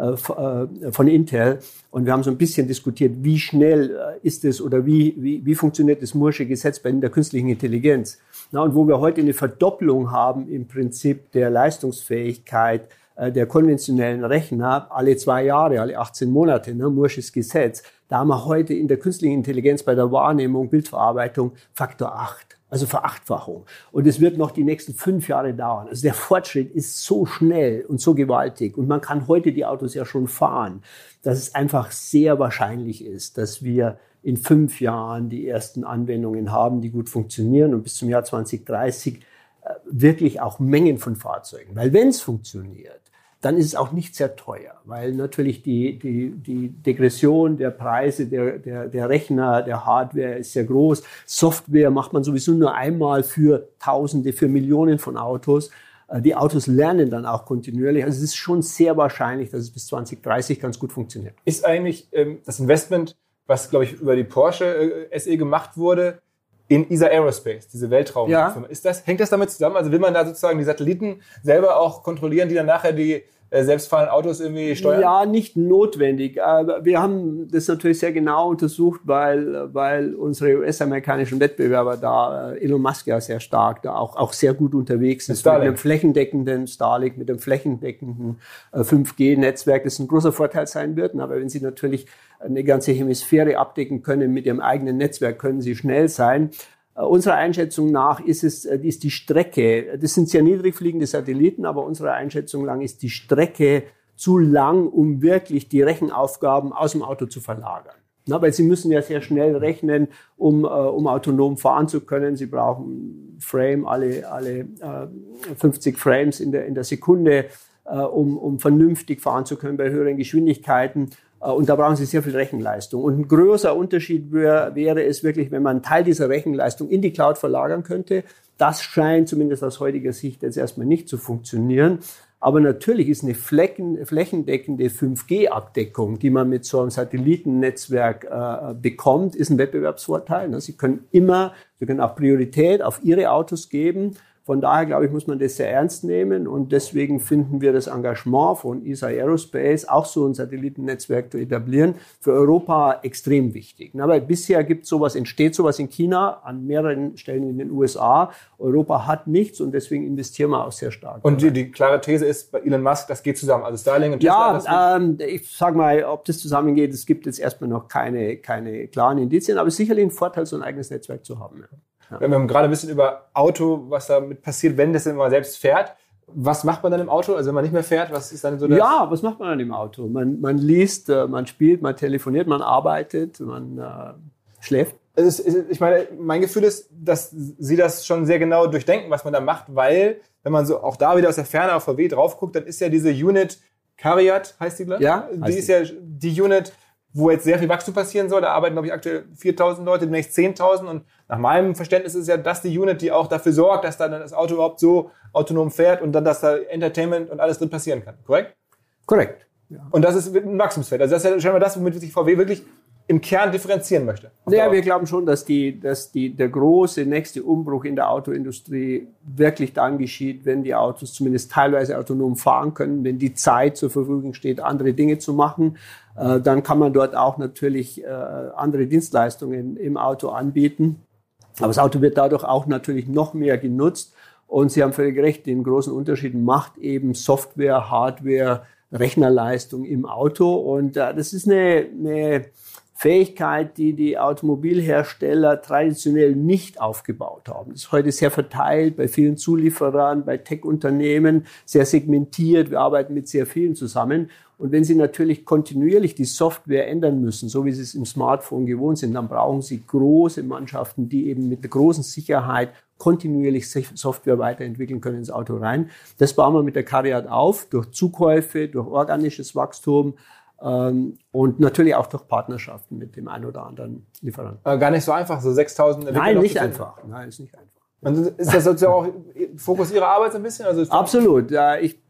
äh, von Intel und wir haben so ein bisschen diskutiert, wie schnell äh, ist es oder wie, wie, wie funktioniert das Moore'sche Gesetz bei der künstlichen Intelligenz. Na, und wo wir heute eine Verdopplung haben im Prinzip der Leistungsfähigkeit äh, der konventionellen Rechner, alle zwei Jahre, alle achtzehn Monate, ne, Moore'sches Gesetz, da haben wir heute in der künstlichen Intelligenz bei der Wahrnehmung, Bildverarbeitung Faktor acht, also Verachtfachung. Und es wird noch die nächsten fünf Jahre dauern. Also der Fortschritt ist so schnell und so gewaltig und man kann heute die Autos ja schon fahren, dass es einfach sehr wahrscheinlich ist, dass wir in fünf Jahren die ersten Anwendungen haben, die gut funktionieren und bis zum Jahr zwanzig dreißig äh, wirklich auch Mengen von Fahrzeugen. Weil wenn es funktioniert, dann ist es auch nicht sehr teuer, weil natürlich die, die, die Degression der Preise der, der, der Rechner, der Hardware ist sehr groß. Software macht man sowieso nur einmal für Tausende, für Millionen von Autos. Äh, die Autos lernen dann auch kontinuierlich. Also es ist schon sehr wahrscheinlich, dass es bis zwanzig dreißig ganz gut funktioniert. Ist eigentlich ähm, das Investment, was, glaube ich, über die Porsche äh, S E gemacht wurde, in E S A Aerospace, diese Weltraumfirma. Ja. Ist das, hängt das damit zusammen? Also will man da sozusagen die Satelliten selber auch kontrollieren, die dann nachher die äh, selbstfahrenden Autos irgendwie steuern? Ja, nicht notwendig. Aber wir haben das natürlich sehr genau untersucht, weil, weil unsere U S-amerikanischen Wettbewerber da, äh, Elon Musk ja sehr stark, da auch, auch sehr gut unterwegs ist. Mit einem flächendeckenden Starlink, mit einem flächendeckenden äh, fünf G-Netzwerk, das ein großer Vorteil sein wird. Aber wenn Sie natürlich eine ganze Hemisphäre abdecken können mit ihrem eigenen Netzwerk, können sie schnell sein. Uh, unserer Einschätzung nach ist es, ist die Strecke, das sind sehr niedrig fliegende Satelliten, aber unserer Einschätzung nach ist die Strecke zu lang, um wirklich die Rechenaufgaben aus dem Auto zu verlagern. Na, weil sie müssen ja sehr schnell rechnen, um, uh, um autonom fahren zu können. Sie brauchen Frame, alle, alle uh, fünfzig Frames in der, in der Sekunde, uh, um, um vernünftig fahren zu können bei höheren Geschwindigkeiten. Und da brauchen Sie sehr viel Rechenleistung. Und ein großer Unterschied wär, wäre es wirklich, wenn man einen Teil dieser Rechenleistung in die Cloud verlagern könnte. Das scheint zumindest aus heutiger Sicht jetzt erstmal nicht zu funktionieren. Aber natürlich ist eine Flächen, flächendeckende fünf G-Abdeckung, die man mit so einem Satellitennetzwerk äh, bekommt, ist ein Wettbewerbsvorteil. Sie können immer, Sie können auch Priorität auf Ihre Autos geben. Von daher, glaube ich, muss man das sehr ernst nehmen und deswegen finden wir das Engagement von E S A Aerospace, auch so ein Satellitennetzwerk zu etablieren, für Europa extrem wichtig. Aber bisher gibt sowas, entsteht sowas in China, an mehreren Stellen in den U S A. Europa hat nichts und deswegen investieren wir auch sehr stark. Und die, die klare These ist bei Elon Musk, das geht zusammen, also Starlink und Tesla. Ja, ähm, ich sag mal, ob das zusammengeht, es gibt jetzt erstmal noch keine, keine klaren Indizien, aber sicherlich ein Vorteil, so ein eigenes Netzwerk zu haben. Ja. Ja. Wir haben gerade ein bisschen über Auto, was damit passiert, wenn das denn mal selbst fährt. Was macht man dann im Auto? Also wenn man nicht mehr fährt, was ist dann so das? Ja, was macht man dann im Auto? Man, man liest, man spielt, man telefoniert, man arbeitet, man äh, schläft. Es ist, ich meine, mein Gefühl ist, dass Sie das schon sehr genau durchdenken, was man da macht, weil, wenn man so auch da wieder aus der Ferne auf V W drauf guckt, dann ist ja diese Unit, Cariad heißt die, glaube ich? Ja. Die ist ja die Unit, wo jetzt sehr viel Wachstum passieren soll. Da arbeiten, glaube ich, aktuell viertausend Leute, demnächst zehntausend. Und nach meinem Verständnis ist ja das die Unit, die auch dafür sorgt, dass dann das Auto überhaupt so autonom fährt und dann, dass da Entertainment und alles drin passieren kann. Korrekt? Korrekt. Ja. Und das ist ein Wachstumsfeld. Also das ist ja scheinbar das, womit sich V W wirklich im Kern differenzieren möchte. Ja, wir glauben schon, dass die, dass die, der große nächste Umbruch in der Autoindustrie wirklich dann geschieht, wenn die Autos zumindest teilweise autonom fahren können, wenn die Zeit zur Verfügung steht, andere Dinge zu machen. Äh, dann kann man dort auch natürlich äh, andere Dienstleistungen im Auto anbieten. Aber das Auto wird dadurch auch natürlich noch mehr genutzt. Und Sie haben völlig recht, den großen Unterschied macht eben Software, Hardware, Rechnerleistung im Auto. Und äh, das ist eine, eine Fähigkeit, die die Automobilhersteller traditionell nicht aufgebaut haben. Das ist heute sehr verteilt bei vielen Zulieferern, bei Tech-Unternehmen, sehr segmentiert. Wir arbeiten mit sehr vielen zusammen. Und wenn Sie natürlich kontinuierlich die Software ändern müssen, so wie Sie es im Smartphone gewohnt sind, dann brauchen Sie große Mannschaften, die eben mit der großen Sicherheit kontinuierlich Software weiterentwickeln können ins Auto rein. Das bauen wir mit der Cariad auf, durch Zukäufe, durch organisches Wachstum, Ähm, und natürlich auch durch Partnerschaften mit dem einen oder anderen Lieferanten. Aber gar nicht so einfach, so sechstausend Entwickler. Nein, nicht einfach. Nein, ist nicht einfach. Und ist das sozusagen auch Fokus Ihrer Arbeit so ein bisschen? Also Absolut. Ja, ich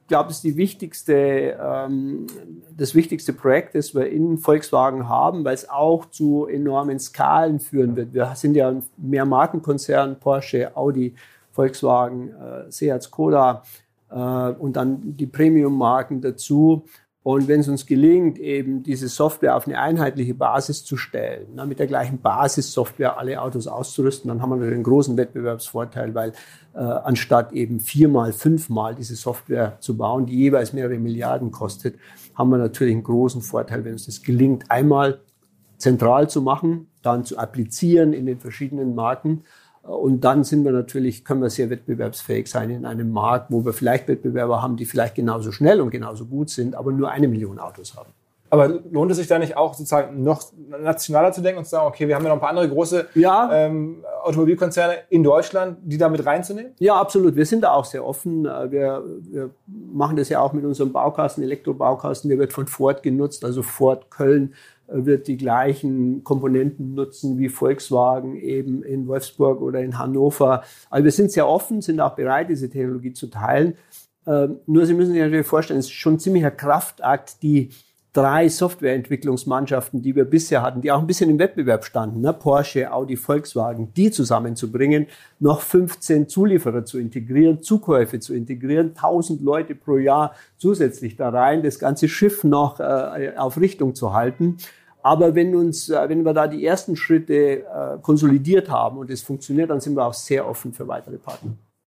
glaube, das ist die wichtigste, ähm, das wichtigste Projekt, das wir in Volkswagen haben, weil es auch zu enormen Skalen führen wird. Wir sind ja ein Mehrmarkenkonzern, Porsche, Audi, Volkswagen, äh, Seat, Skoda äh, und dann die Premium-Marken dazu. Und wenn es uns gelingt, eben diese Software auf eine einheitliche Basis zu stellen, na, mit der gleichen Basissoftware alle Autos auszurüsten, dann haben wir natürlich einen großen Wettbewerbsvorteil, weil äh, anstatt eben viermal, fünfmal diese Software zu bauen, die jeweils mehrere Milliarden kostet, haben wir natürlich einen großen Vorteil, wenn uns das gelingt, einmal zentral zu machen, dann zu applizieren in den verschiedenen Marken. Und dann sind wir natürlich, können wir sehr wettbewerbsfähig sein in einem Markt, wo wir vielleicht Wettbewerber haben, die vielleicht genauso schnell und genauso gut sind, aber nur eine Million Autos haben. Aber lohnt es sich da nicht auch sozusagen noch nationaler zu denken und zu sagen, okay, wir haben ja noch ein paar andere große ja. ähm, Automobilkonzerne in Deutschland, die da mit reinzunehmen? Ja, absolut. Wir sind da auch sehr offen. Wir, wir machen das ja auch mit unserem Baukasten, Elektrobaukasten, der wird von Ford genutzt, also Ford Köln wird die gleichen Komponenten nutzen wie Volkswagen eben in Wolfsburg oder in Hannover. Also wir sind sehr offen, sind auch bereit, diese Technologie zu teilen. Ähm, nur Sie müssen sich natürlich vorstellen, es ist schon ein ziemlicher Kraftakt, die drei Softwareentwicklungsmannschaften, die wir bisher hatten, die auch ein bisschen im Wettbewerb standen, ne? Porsche, Audi, Volkswagen, die zusammenzubringen, noch fünfzehn Zulieferer zu integrieren, Zukäufe zu integrieren, tausend Leute pro Jahr zusätzlich da rein, das ganze Schiff noch äh, auf Richtung zu halten. Aber wenn uns, äh, wenn wir da die ersten Schritte äh, konsolidiert haben und es funktioniert, dann sind wir auch sehr offen für weitere Partner.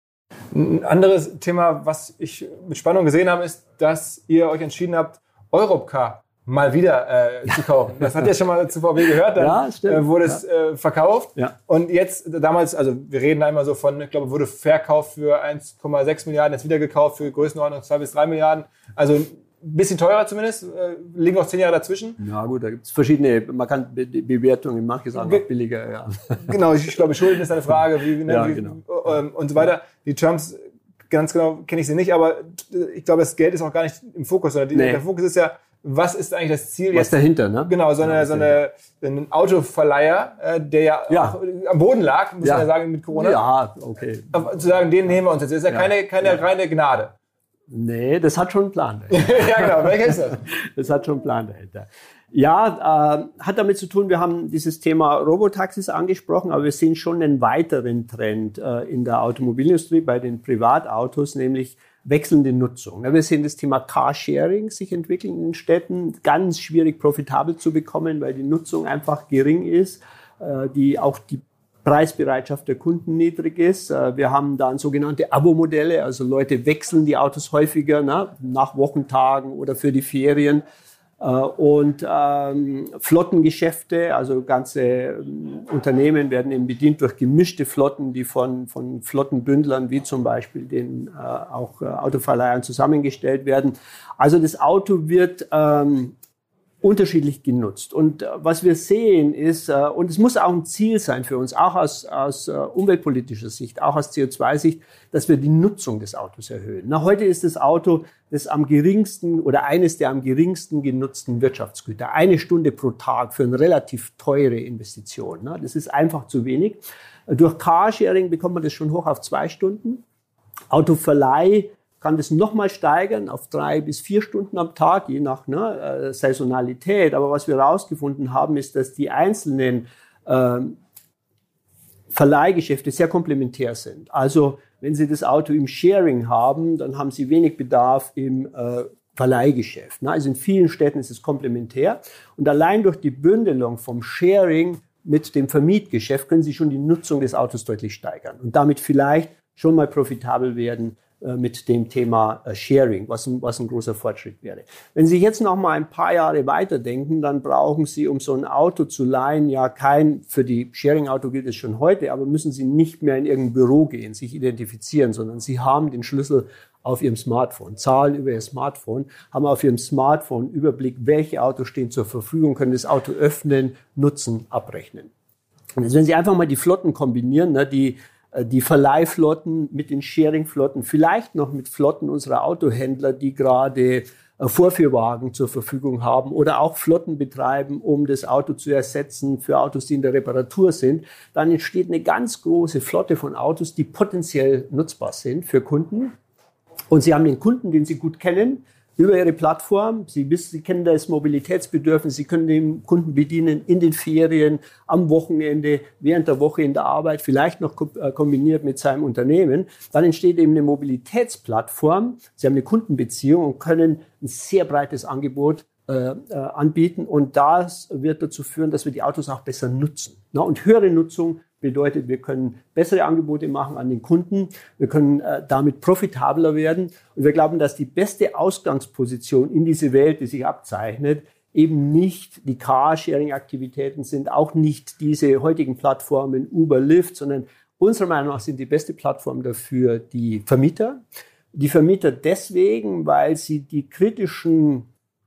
Ein anderes Thema, was ich mit Spannung gesehen habe, ist, dass ihr euch entschieden habt, Europcar mal wieder äh, zu kaufen. Das hat ja schon mal zu V W gehört, dann ja, stimmt. äh, wurde es ja. äh, verkauft. Ja. Und jetzt, damals, also wir reden da immer so von, ich glaube, wurde verkauft für eins Komma sechs Milliarden, jetzt wieder gekauft für Größenordnung zwei bis drei Milliarden. Also ein bisschen teurer zumindest, äh, liegen noch zehn Jahre dazwischen. Ja gut, da gibt es verschiedene, man kann Be- Bewertungen, manche sagen auch billiger. Ja. Genau, ich, ich glaube, Schulden ist eine Frage, wie, ne, ja, wie genau. ähm, und so weiter. Die Terms, ganz genau kenne ich sie nicht, aber ich glaube, das Geld ist auch gar nicht im Fokus, sondern die, nee. der Fokus ist ja, was ist eigentlich das Ziel Was jetzt? dahinter, ne? Genau, so, eine, ja, so eine, ein Autoverleiher, äh, der ja, ja. auch am Boden lag, muss ja. man ja sagen, mit Corona. Ja, okay. Aber zu sagen, den nehmen wir uns jetzt. Das ist ja, ja. keine, keine ja. reine Gnade. Nee, das hat schon einen Plan dahinter. Ja, genau. Welcher ist das? Das hat schon einen Plan dahinter. Ja, äh, hat damit zu tun, wir haben dieses Thema Robotaxis angesprochen, aber wir sehen schon einen weiteren Trend äh, in der Automobilindustrie bei den Privatautos, nämlich wechselnde Nutzung. Wir sehen das Thema Carsharing sich entwickeln in den Städten, ganz schwierig profitabel zu bekommen, weil die Nutzung einfach gering ist, die auch die Preisbereitschaft der Kunden niedrig ist. Wir haben dann sogenannte Abo-Modelle, also Leute wechseln die Autos häufiger, ne, nach Wochentagen oder für die Ferien. Und ähm, Flottengeschäfte, also ganze ähm, Unternehmen werden eben bedient durch gemischte Flotten, die von, von Flottenbündlern wie zum Beispiel den äh, auch äh, Autoverleihern zusammengestellt werden. Also das Auto wird ähm, unterschiedlich genutzt. Und äh, was wir sehen ist, äh, und es muss auch ein Ziel sein für uns, auch aus, aus äh, umweltpolitischer Sicht, auch aus C O zwei Sicht, dass wir die Nutzung des Autos erhöhen. Na, heute ist das Auto das am geringsten oder eines der am geringsten genutzten Wirtschaftsgüter. Eine Stunde pro Tag für eine relativ teure Investition. Na, das ist einfach zu wenig. Durch Carsharing bekommt man das schon hoch auf zwei Stunden. Autoverleih kann das nochmal steigern auf drei bis vier Stunden am Tag, je nach ne, Saisonalität. Aber was wir herausgefunden haben, ist, dass die einzelnen äh, Verleihgeschäfte sehr komplementär sind. Also wenn Sie das Auto im Sharing haben, dann haben Sie wenig Bedarf im äh, Verleihgeschäft. Ne? Also in vielen Städten ist es komplementär. Und allein durch die Bündelung vom Sharing mit dem Vermietgeschäft können Sie schon die Nutzung des Autos deutlich steigern und damit vielleicht schon mal profitabel werden mit dem Thema Sharing, was ein, was ein großer Fortschritt wäre. Wenn Sie jetzt noch mal ein paar Jahre weiterdenken, dann brauchen Sie, um so ein Auto zu leihen, ja kein, für die Sharing-Auto gilt es schon heute, aber müssen Sie nicht mehr in irgendein Büro gehen, sich identifizieren, sondern Sie haben den Schlüssel auf Ihrem Smartphone, zahlen über Ihr Smartphone, haben auf Ihrem Smartphone Überblick, welche Autos stehen zur Verfügung, können das Auto öffnen, nutzen, abrechnen. Und jetzt, wenn Sie einfach mal die Flotten kombinieren, ne, die die Verleihflotten mit den Sharing-Flotten, vielleicht noch mit Flotten unserer Autohändler, die gerade Vorführwagen zur Verfügung haben oder auch Flotten betreiben, um das Auto zu ersetzen für Autos, die in der Reparatur sind, dann entsteht eine ganz große Flotte von Autos, die potenziell nutzbar sind für Kunden. Und Sie haben den Kunden, den Sie gut kennen, über Ihre Plattform. Sie wissen, Sie kennen das Mobilitätsbedürfnis. Sie können den Kunden bedienen in den Ferien, am Wochenende, während der Woche in der Arbeit, vielleicht noch kombiniert mit seinem Unternehmen. Dann entsteht eben eine Mobilitätsplattform. Sie haben eine Kundenbeziehung und können ein sehr breites Angebot äh, äh, anbieten. Und das wird dazu führen, dass wir die Autos auch besser nutzen. Na, und höhere Nutzung bedeutet, wir können bessere Angebote machen an den Kunden, wir können äh, damit profitabler werden und wir glauben, dass die beste Ausgangsposition in diese Welt, die sich abzeichnet, eben nicht die Carsharing-Aktivitäten sind, auch nicht diese heutigen Plattformen Uber, Lyft, sondern unserer Meinung nach sind die beste Plattform dafür die Vermieter. Die Vermieter deswegen, weil sie die kritischen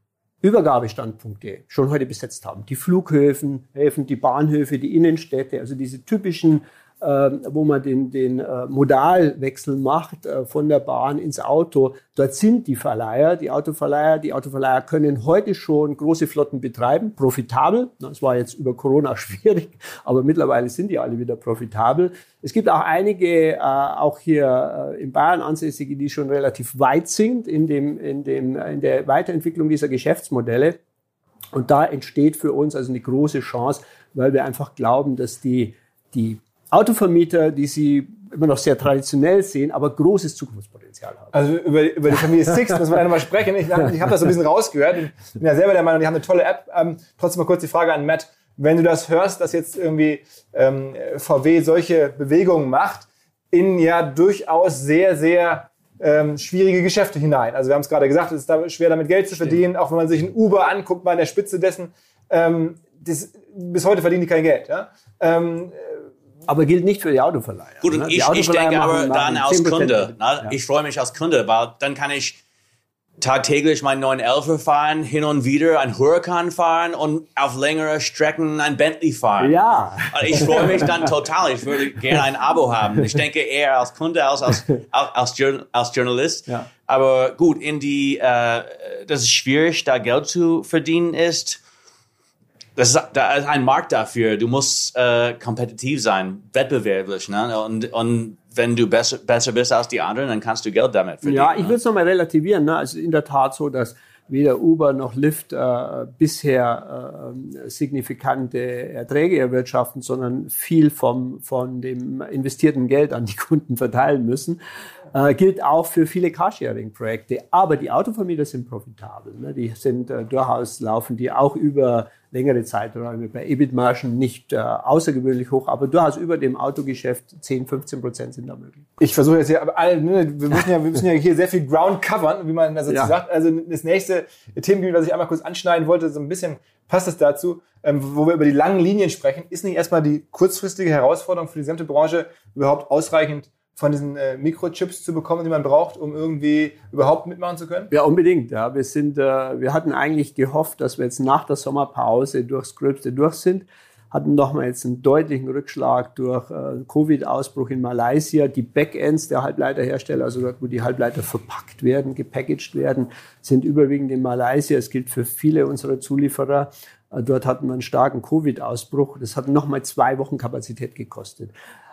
Übergabestandpunkte schon heute besetzt haben. Die Flughäfen, Häfen, die Bahnhöfe, die Innenstädte, also diese typischen, äh, wo man den, den äh, Modalwechsel macht äh, von der Bahn ins Auto. Dort sind die Verleiher, die Autoverleiher. Die Autoverleiher können heute schon große Flotten betreiben, profitabel. Das war jetzt über Corona schwierig, aber mittlerweile sind die alle wieder profitabel. Es gibt auch einige, äh, auch hier äh, in Bayern ansässige, die schon relativ weit sind in dem, in dem, in der Weiterentwicklung dieser Geschäftsmodelle. Und da entsteht für uns also eine große Chance, weil wir einfach glauben, dass die, die Autovermieter, die sie immer noch sehr traditionell sehen, aber großes Zukunftspotenzial haben. Also über, über die Familie Sixt müssen wir ja nochmal sprechen. Ich, ich habe das so ein bisschen rausgehört. Ich bin ja selber der Meinung, die haben eine tolle App. Ähm, trotzdem mal kurz die Frage an Matt. Wenn du das hörst, dass jetzt irgendwie ähm, V W solche Bewegungen macht, in ja durchaus sehr, sehr ähm, schwierige Geschäfte hinein. Also wir haben es gerade gesagt, es ist da schwer damit Geld zu verdienen. Auch wenn man sich ein Uber anguckt, mal an der Spitze dessen, ähm, das, bis heute verdienen die kein Geld. Ja? Ähm, Aber gilt nicht für die Autoverleiher. Gut, und ne? ich, ich denke aber dann als Kunde. Ne? Ja. Ich freue mich als Kunde, weil dann kann ich tagtäglich meinen neuen Elfer fahren, hin und wieder ein Huracan fahren und auf längere Strecken ein Bentley fahren. Ja. Ich freue mich dann total. Ich würde gerne ein Abo haben. Ich denke eher als Kunde als als, als, als Journalist. Ja. Aber gut, in die, äh, dass es schwierig, da Geld zu verdienen ist. Das ist, da ist ein Markt dafür. Du musst äh, kompetitiv sein, wettbewerblich, ne? Und, und wenn du besser, besser bist als die anderen, dann kannst du Geld damit verdienen. Ja, ich würde es nochmal relativieren. Ne? Also in der Tat so, dass weder Uber noch Lyft äh, bisher äh, signifikante Erträge erwirtschaften, sondern viel vom, von dem investierten Geld an die Kunden verteilen müssen. Äh, gilt auch für viele Carsharing-Projekte. Aber die Autovermieter sind profitabel. Ne? Die sind äh, durchaus laufen die auch über längere Zeiträume bei E B I T-Margen nicht äh, außergewöhnlich hoch, aber durchaus über dem Autogeschäft zehn, fünfzehn Prozent sind da möglich. Ich versuche jetzt hier, aber alle, ne, wir müssen ja, wir müssen ja hier sehr viel Ground covern, wie man das jetzt Ja. sagt. Also das nächste Themengebiet, was ich einmal kurz anschneiden wollte, so ein bisschen passt es dazu, ähm, wo wir über die langen Linien sprechen, ist nicht erstmal die kurzfristige Herausforderung für die gesamte Branche überhaupt ausreichend von diesen äh, Mikrochips zu bekommen, die man braucht, um irgendwie überhaupt mitmachen zu können? Ja, unbedingt. Ja. Wir sind, äh, wir hatten eigentlich gehofft, dass wir jetzt nach der Sommerpause durchs Gröbste durch sind. Hatten nochmal jetzt einen deutlichen Rückschlag durch äh, Covid-Ausbruch in Malaysia. Die Backends der Halbleiterhersteller, also dort, wo die Halbleiter verpackt werden, gepackaged werden, sind überwiegend in Malaysia. Es gilt für viele unserer Zulieferer. Äh, dort hatten wir einen starken Covid-Ausbruch. Das hat nochmal zwei Wochen Kapazität gekostet.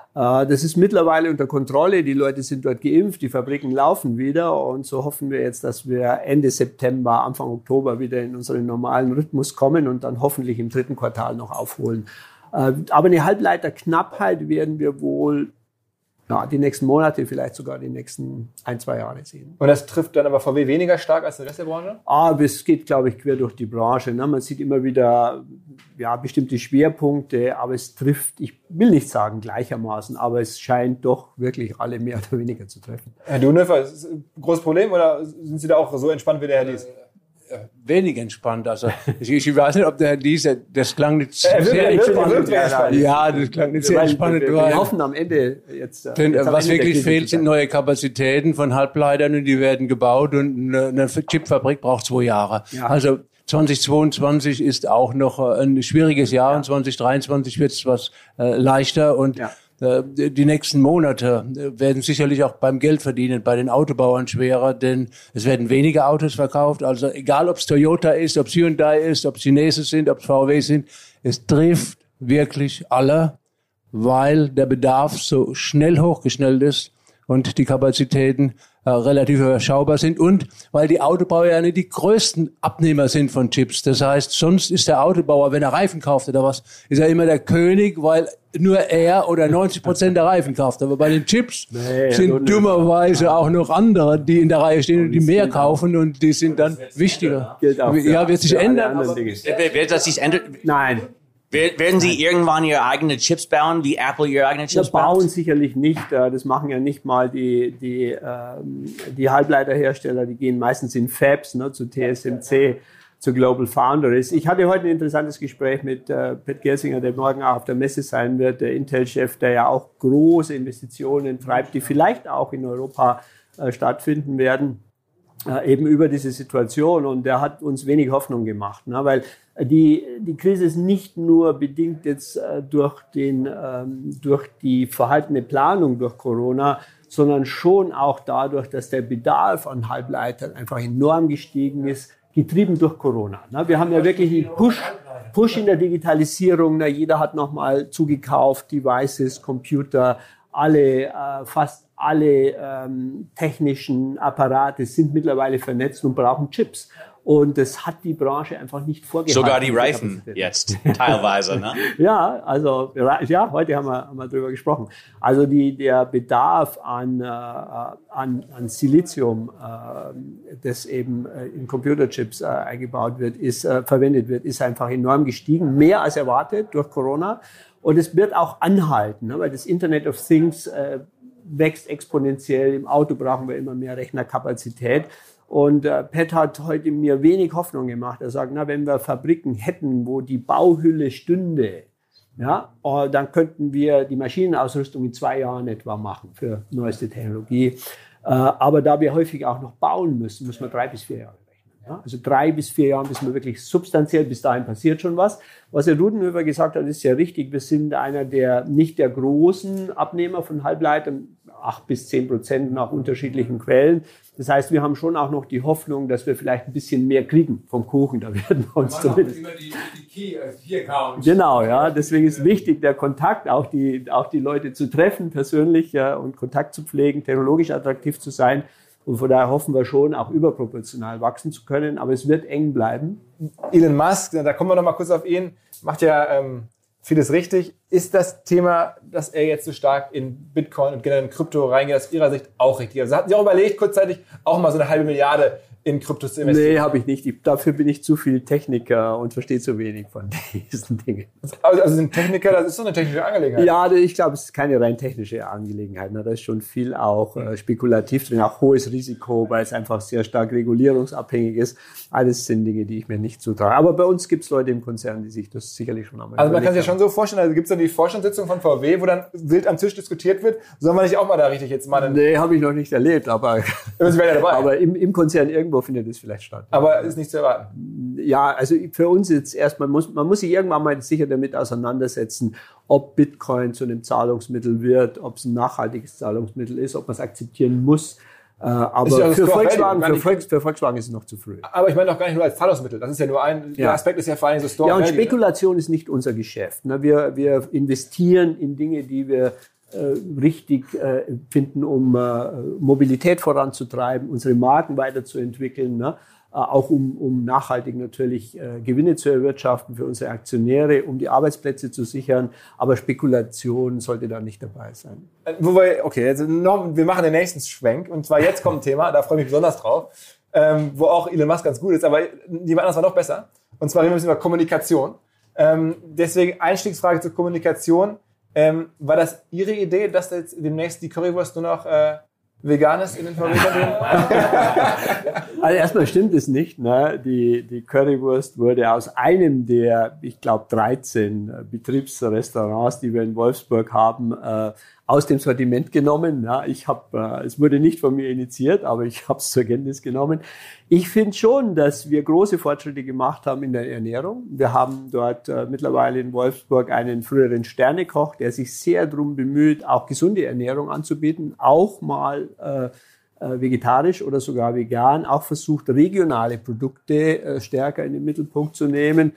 Das ist mittlerweile unter Kontrolle. Die Leute sind dort geimpft, die Fabriken laufen wieder und so hoffen wir jetzt, dass wir Ende September, Anfang Oktober wieder in unseren normalen Rhythmus kommen und dann hoffentlich im dritten Quartal noch aufholen. Aber eine Halbleiterknappheit werden wir wohl ja, die nächsten Monate, vielleicht sogar die nächsten ein, zwei Jahre sehen. Und das trifft dann aber V W weniger stark als der Rest der Branche? Aber es geht, glaube ich, quer durch die Branche. Ne? Man sieht immer wieder ja, bestimmte Schwerpunkte, aber es trifft, ich will nicht sagen gleichermaßen, aber es scheint doch wirklich alle mehr oder weniger zu treffen. Herr Dunhofer, ist das ein großes Problem oder sind Sie da auch so entspannt wie der Herr Lies? Wenig entspannt. Also ich, ich weiß nicht, ob der Herr Lies, das klang nicht Er wird- sehr er wird- er entspannt. wird sehr entspannt. Ja, das klang nicht sehr Wir, entspannt. wir, wir hoffen am Ende jetzt. äh, Denn jetzt am was Ende der wirklich Krise fehlt, zu sind sein. neue Kapazitäten von Halbleitern und die werden gebaut und eine, eine Chipfabrik braucht zwei Jahre. Ja. Also zweitausendzweiundzwanzig ist auch noch ein schwieriges Jahr und zweitausenddreiundzwanzig wird es was äh, leichter und Ja. äh, die nächsten Monate werden sicherlich auch beim Geldverdienen bei den Autobauern schwerer, denn es werden weniger Autos verkauft. Also egal, ob es Toyota ist, ob es Hyundai ist, ob es Chinesen sind, ob es V W sind, es trifft wirklich alle, weil der Bedarf so schnell hochgeschnellt ist und die Kapazitäten äh, relativ überschaubar sind und weil die Autobauer ja nicht die größten Abnehmer sind von Chips. Das heißt, sonst ist der Autobauer, wenn er Reifen kauft oder was, ist er immer der König, weil nur er oder neunzig Prozent der Reifen kauft. Aber bei den Chips nee, sind dummerweise auch noch andere, die in der Reihe stehen und die mehr kaufen und die sind dann wichtiger. Ja, wird sich ändern. Wird das sich ändern? Nein. Werden Sie irgendwann Ihre eigenen Chips bauen, wie Apple Ihre eigenen Chips bauen? baut? Bauen sicherlich nicht. Das machen ja nicht mal die, die, die Halbleiterhersteller. Die gehen meistens in Fabs, ne, zu T S M C, zu Global Foundries. Ich hatte heute ein interessantes Gespräch mit äh, Pat Gelsinger, der morgen auch auf der Messe sein wird, der Intel-Chef, der ja auch große Investitionen treibt, die vielleicht auch in Europa äh, stattfinden werden. Äh, eben über diese Situation, und der hat uns wenig Hoffnung gemacht, ne? Weil die die Krise ist nicht nur bedingt jetzt äh, durch den ähm, durch die verhaltene Planung durch Corona, sondern schon auch dadurch, dass der Bedarf an Halbleitern einfach enorm gestiegen ist, getrieben durch Corona. Ne? Wir haben ja wirklich einen Push Push in der Digitalisierung. Ne? Jeder hat nochmal zugekauft, Devices, Computer, alle äh, fast alle ähm, technischen Apparate sind mittlerweile vernetzt und brauchen Chips. Und das hat die Branche einfach nicht vorgehalten. Sogar die Reifen jetzt, teilweise, ne? Ja, also, ja, heute haben wir, haben wir drüber gesprochen. Also die, der Bedarf an, äh, an, an Silizium, äh, das eben äh, in Computerchips äh, eingebaut wird, ist, äh, verwendet wird, ist einfach enorm gestiegen. Mehr als erwartet durch Corona. Und es wird auch anhalten, ne? Weil das Internet of Things äh, wächst exponentiell. Im Auto brauchen wir immer mehr Rechnerkapazität. Und äh, Pat hat heute mir wenig Hoffnung gemacht. Er sagt, na, wenn wir Fabriken hätten, wo die Bauhülle stünde, ja, äh, dann könnten wir die Maschinenausrüstung in zwei Jahren etwa machen für neueste Technologie. Äh, aber da wir häufig auch noch bauen müssen, müssen wir drei bis vier Jahre rechnen. Ja? Also drei bis vier Jahre, bis wir wirklich substanziell, bis dahin passiert schon was. Was Herr Rudenhöfer gesagt hat, ist ja richtig. Wir sind einer der, nicht der großen Abnehmer von Halbleitern, acht bis zehn Prozent nach unterschiedlichen Quellen. Das heißt, wir haben schon auch noch die Hoffnung, dass wir vielleicht ein bisschen mehr kriegen vom Kuchen. Da werden wir uns zumindest. Immer die, die Key, Key Accounts. Genau, ja. Deswegen ist wichtig, der Kontakt, auch die, auch die Leute zu treffen, persönlich, ja, und Kontakt zu pflegen, technologisch attraktiv zu sein. Und von daher hoffen wir schon, auch überproportional wachsen zu können. Aber es wird eng bleiben. Elon Musk, da kommen wir noch mal kurz auf ihn, macht ja ähm, vieles richtig. Ist das Thema, dass er jetzt so stark in Bitcoin und generell in Krypto reingeht, aus Ihrer Sicht auch richtig? Also hatten Sie auch überlegt, kurzzeitig auch mal so eine halbe Milliarde in Kryptos zu investieren? Nee, habe ich nicht. Ich, dafür bin ich zu viel Techniker und verstehe zu wenig von diesen Dingen. Also, also sind Techniker, das ist so eine technische Angelegenheit? Ja, ich glaube, es ist keine rein technische Angelegenheit. Da ist schon viel auch äh, spekulativ drin, auch hohes Risiko, weil es einfach sehr stark regulierungsabhängig ist. Alles sind Dinge, die ich mir nicht zutraue. Aber bei uns gibt es Leute im Konzern, die sich das sicherlich schon einmal Also man kann sich ja schon so vorstellen, also gibt es dann die Vorstandssitzung von V W, wo dann wild am Tisch diskutiert wird. Sollen wir nicht auch mal da richtig jetzt mal... Nee, habe ich noch nicht erlebt, aber, Sie werden ja dabei. aber im, im Konzern irgendwo findet es vielleicht statt. Aber ist nicht zu erwarten. Ja, also für uns jetzt erstmal, muss, man muss sich irgendwann mal sicher damit auseinandersetzen, ob Bitcoin zu einem Zahlungsmittel wird, ob es ein nachhaltiges Zahlungsmittel ist, ob man es akzeptieren muss. Äh, aber ja für, Volkswagen, für, Volks, für Volkswagen ist es noch zu früh. Aber ich meine auch gar nicht nur als Zahlungsmittel. Das ist ja nur ein, ja. Der Aspekt ist ja vor allem so Store. Ja, und Spekulation ist nicht unser Geschäft. Wir, wir investieren in Dinge, die wir äh, richtig äh, finden, um äh, Mobilität voranzutreiben, unsere Marken weiterzuentwickeln, ne? Äh, auch um, um nachhaltig natürlich äh, Gewinne zu erwirtschaften für unsere Aktionäre, um die Arbeitsplätze zu sichern. Aber Spekulation sollte da nicht dabei sein. Wo wir, okay, jetzt noch, wir machen den nächsten Schwenk. Und zwar jetzt kommt ein Thema, da freue ich mich besonders drauf, ähm, wo auch Elon Musk ganz gut ist, aber jemand anderes war noch besser. Und zwar reden wir ein bisschen über Kommunikation. Ähm, deswegen Einstiegsfrage zur Kommunikation. Ähm, war das Ihre Idee, dass jetzt demnächst die Currywurst nur noch äh, vegan ist in den V W-Kantinen? Also erstmal stimmt es nicht. Ne? Die, die Currywurst wurde aus einem der, ich glaube, dreizehn Betriebsrestaurants, die wir in Wolfsburg haben, äh, aus dem Sortiment genommen. Ja, ich hab, äh, es wurde nicht von mir initiiert, aber ich habe es zur Kenntnis genommen. Ich finde schon, dass wir große Fortschritte gemacht haben in der Ernährung. Wir haben dort äh, mittlerweile in Wolfsburg einen früheren Sternekoch, der sich sehr darum bemüht, auch gesunde Ernährung anzubieten, auch mal äh, vegetarisch oder sogar vegan, auch versucht, regionale Produkte äh, stärker in den Mittelpunkt zu nehmen.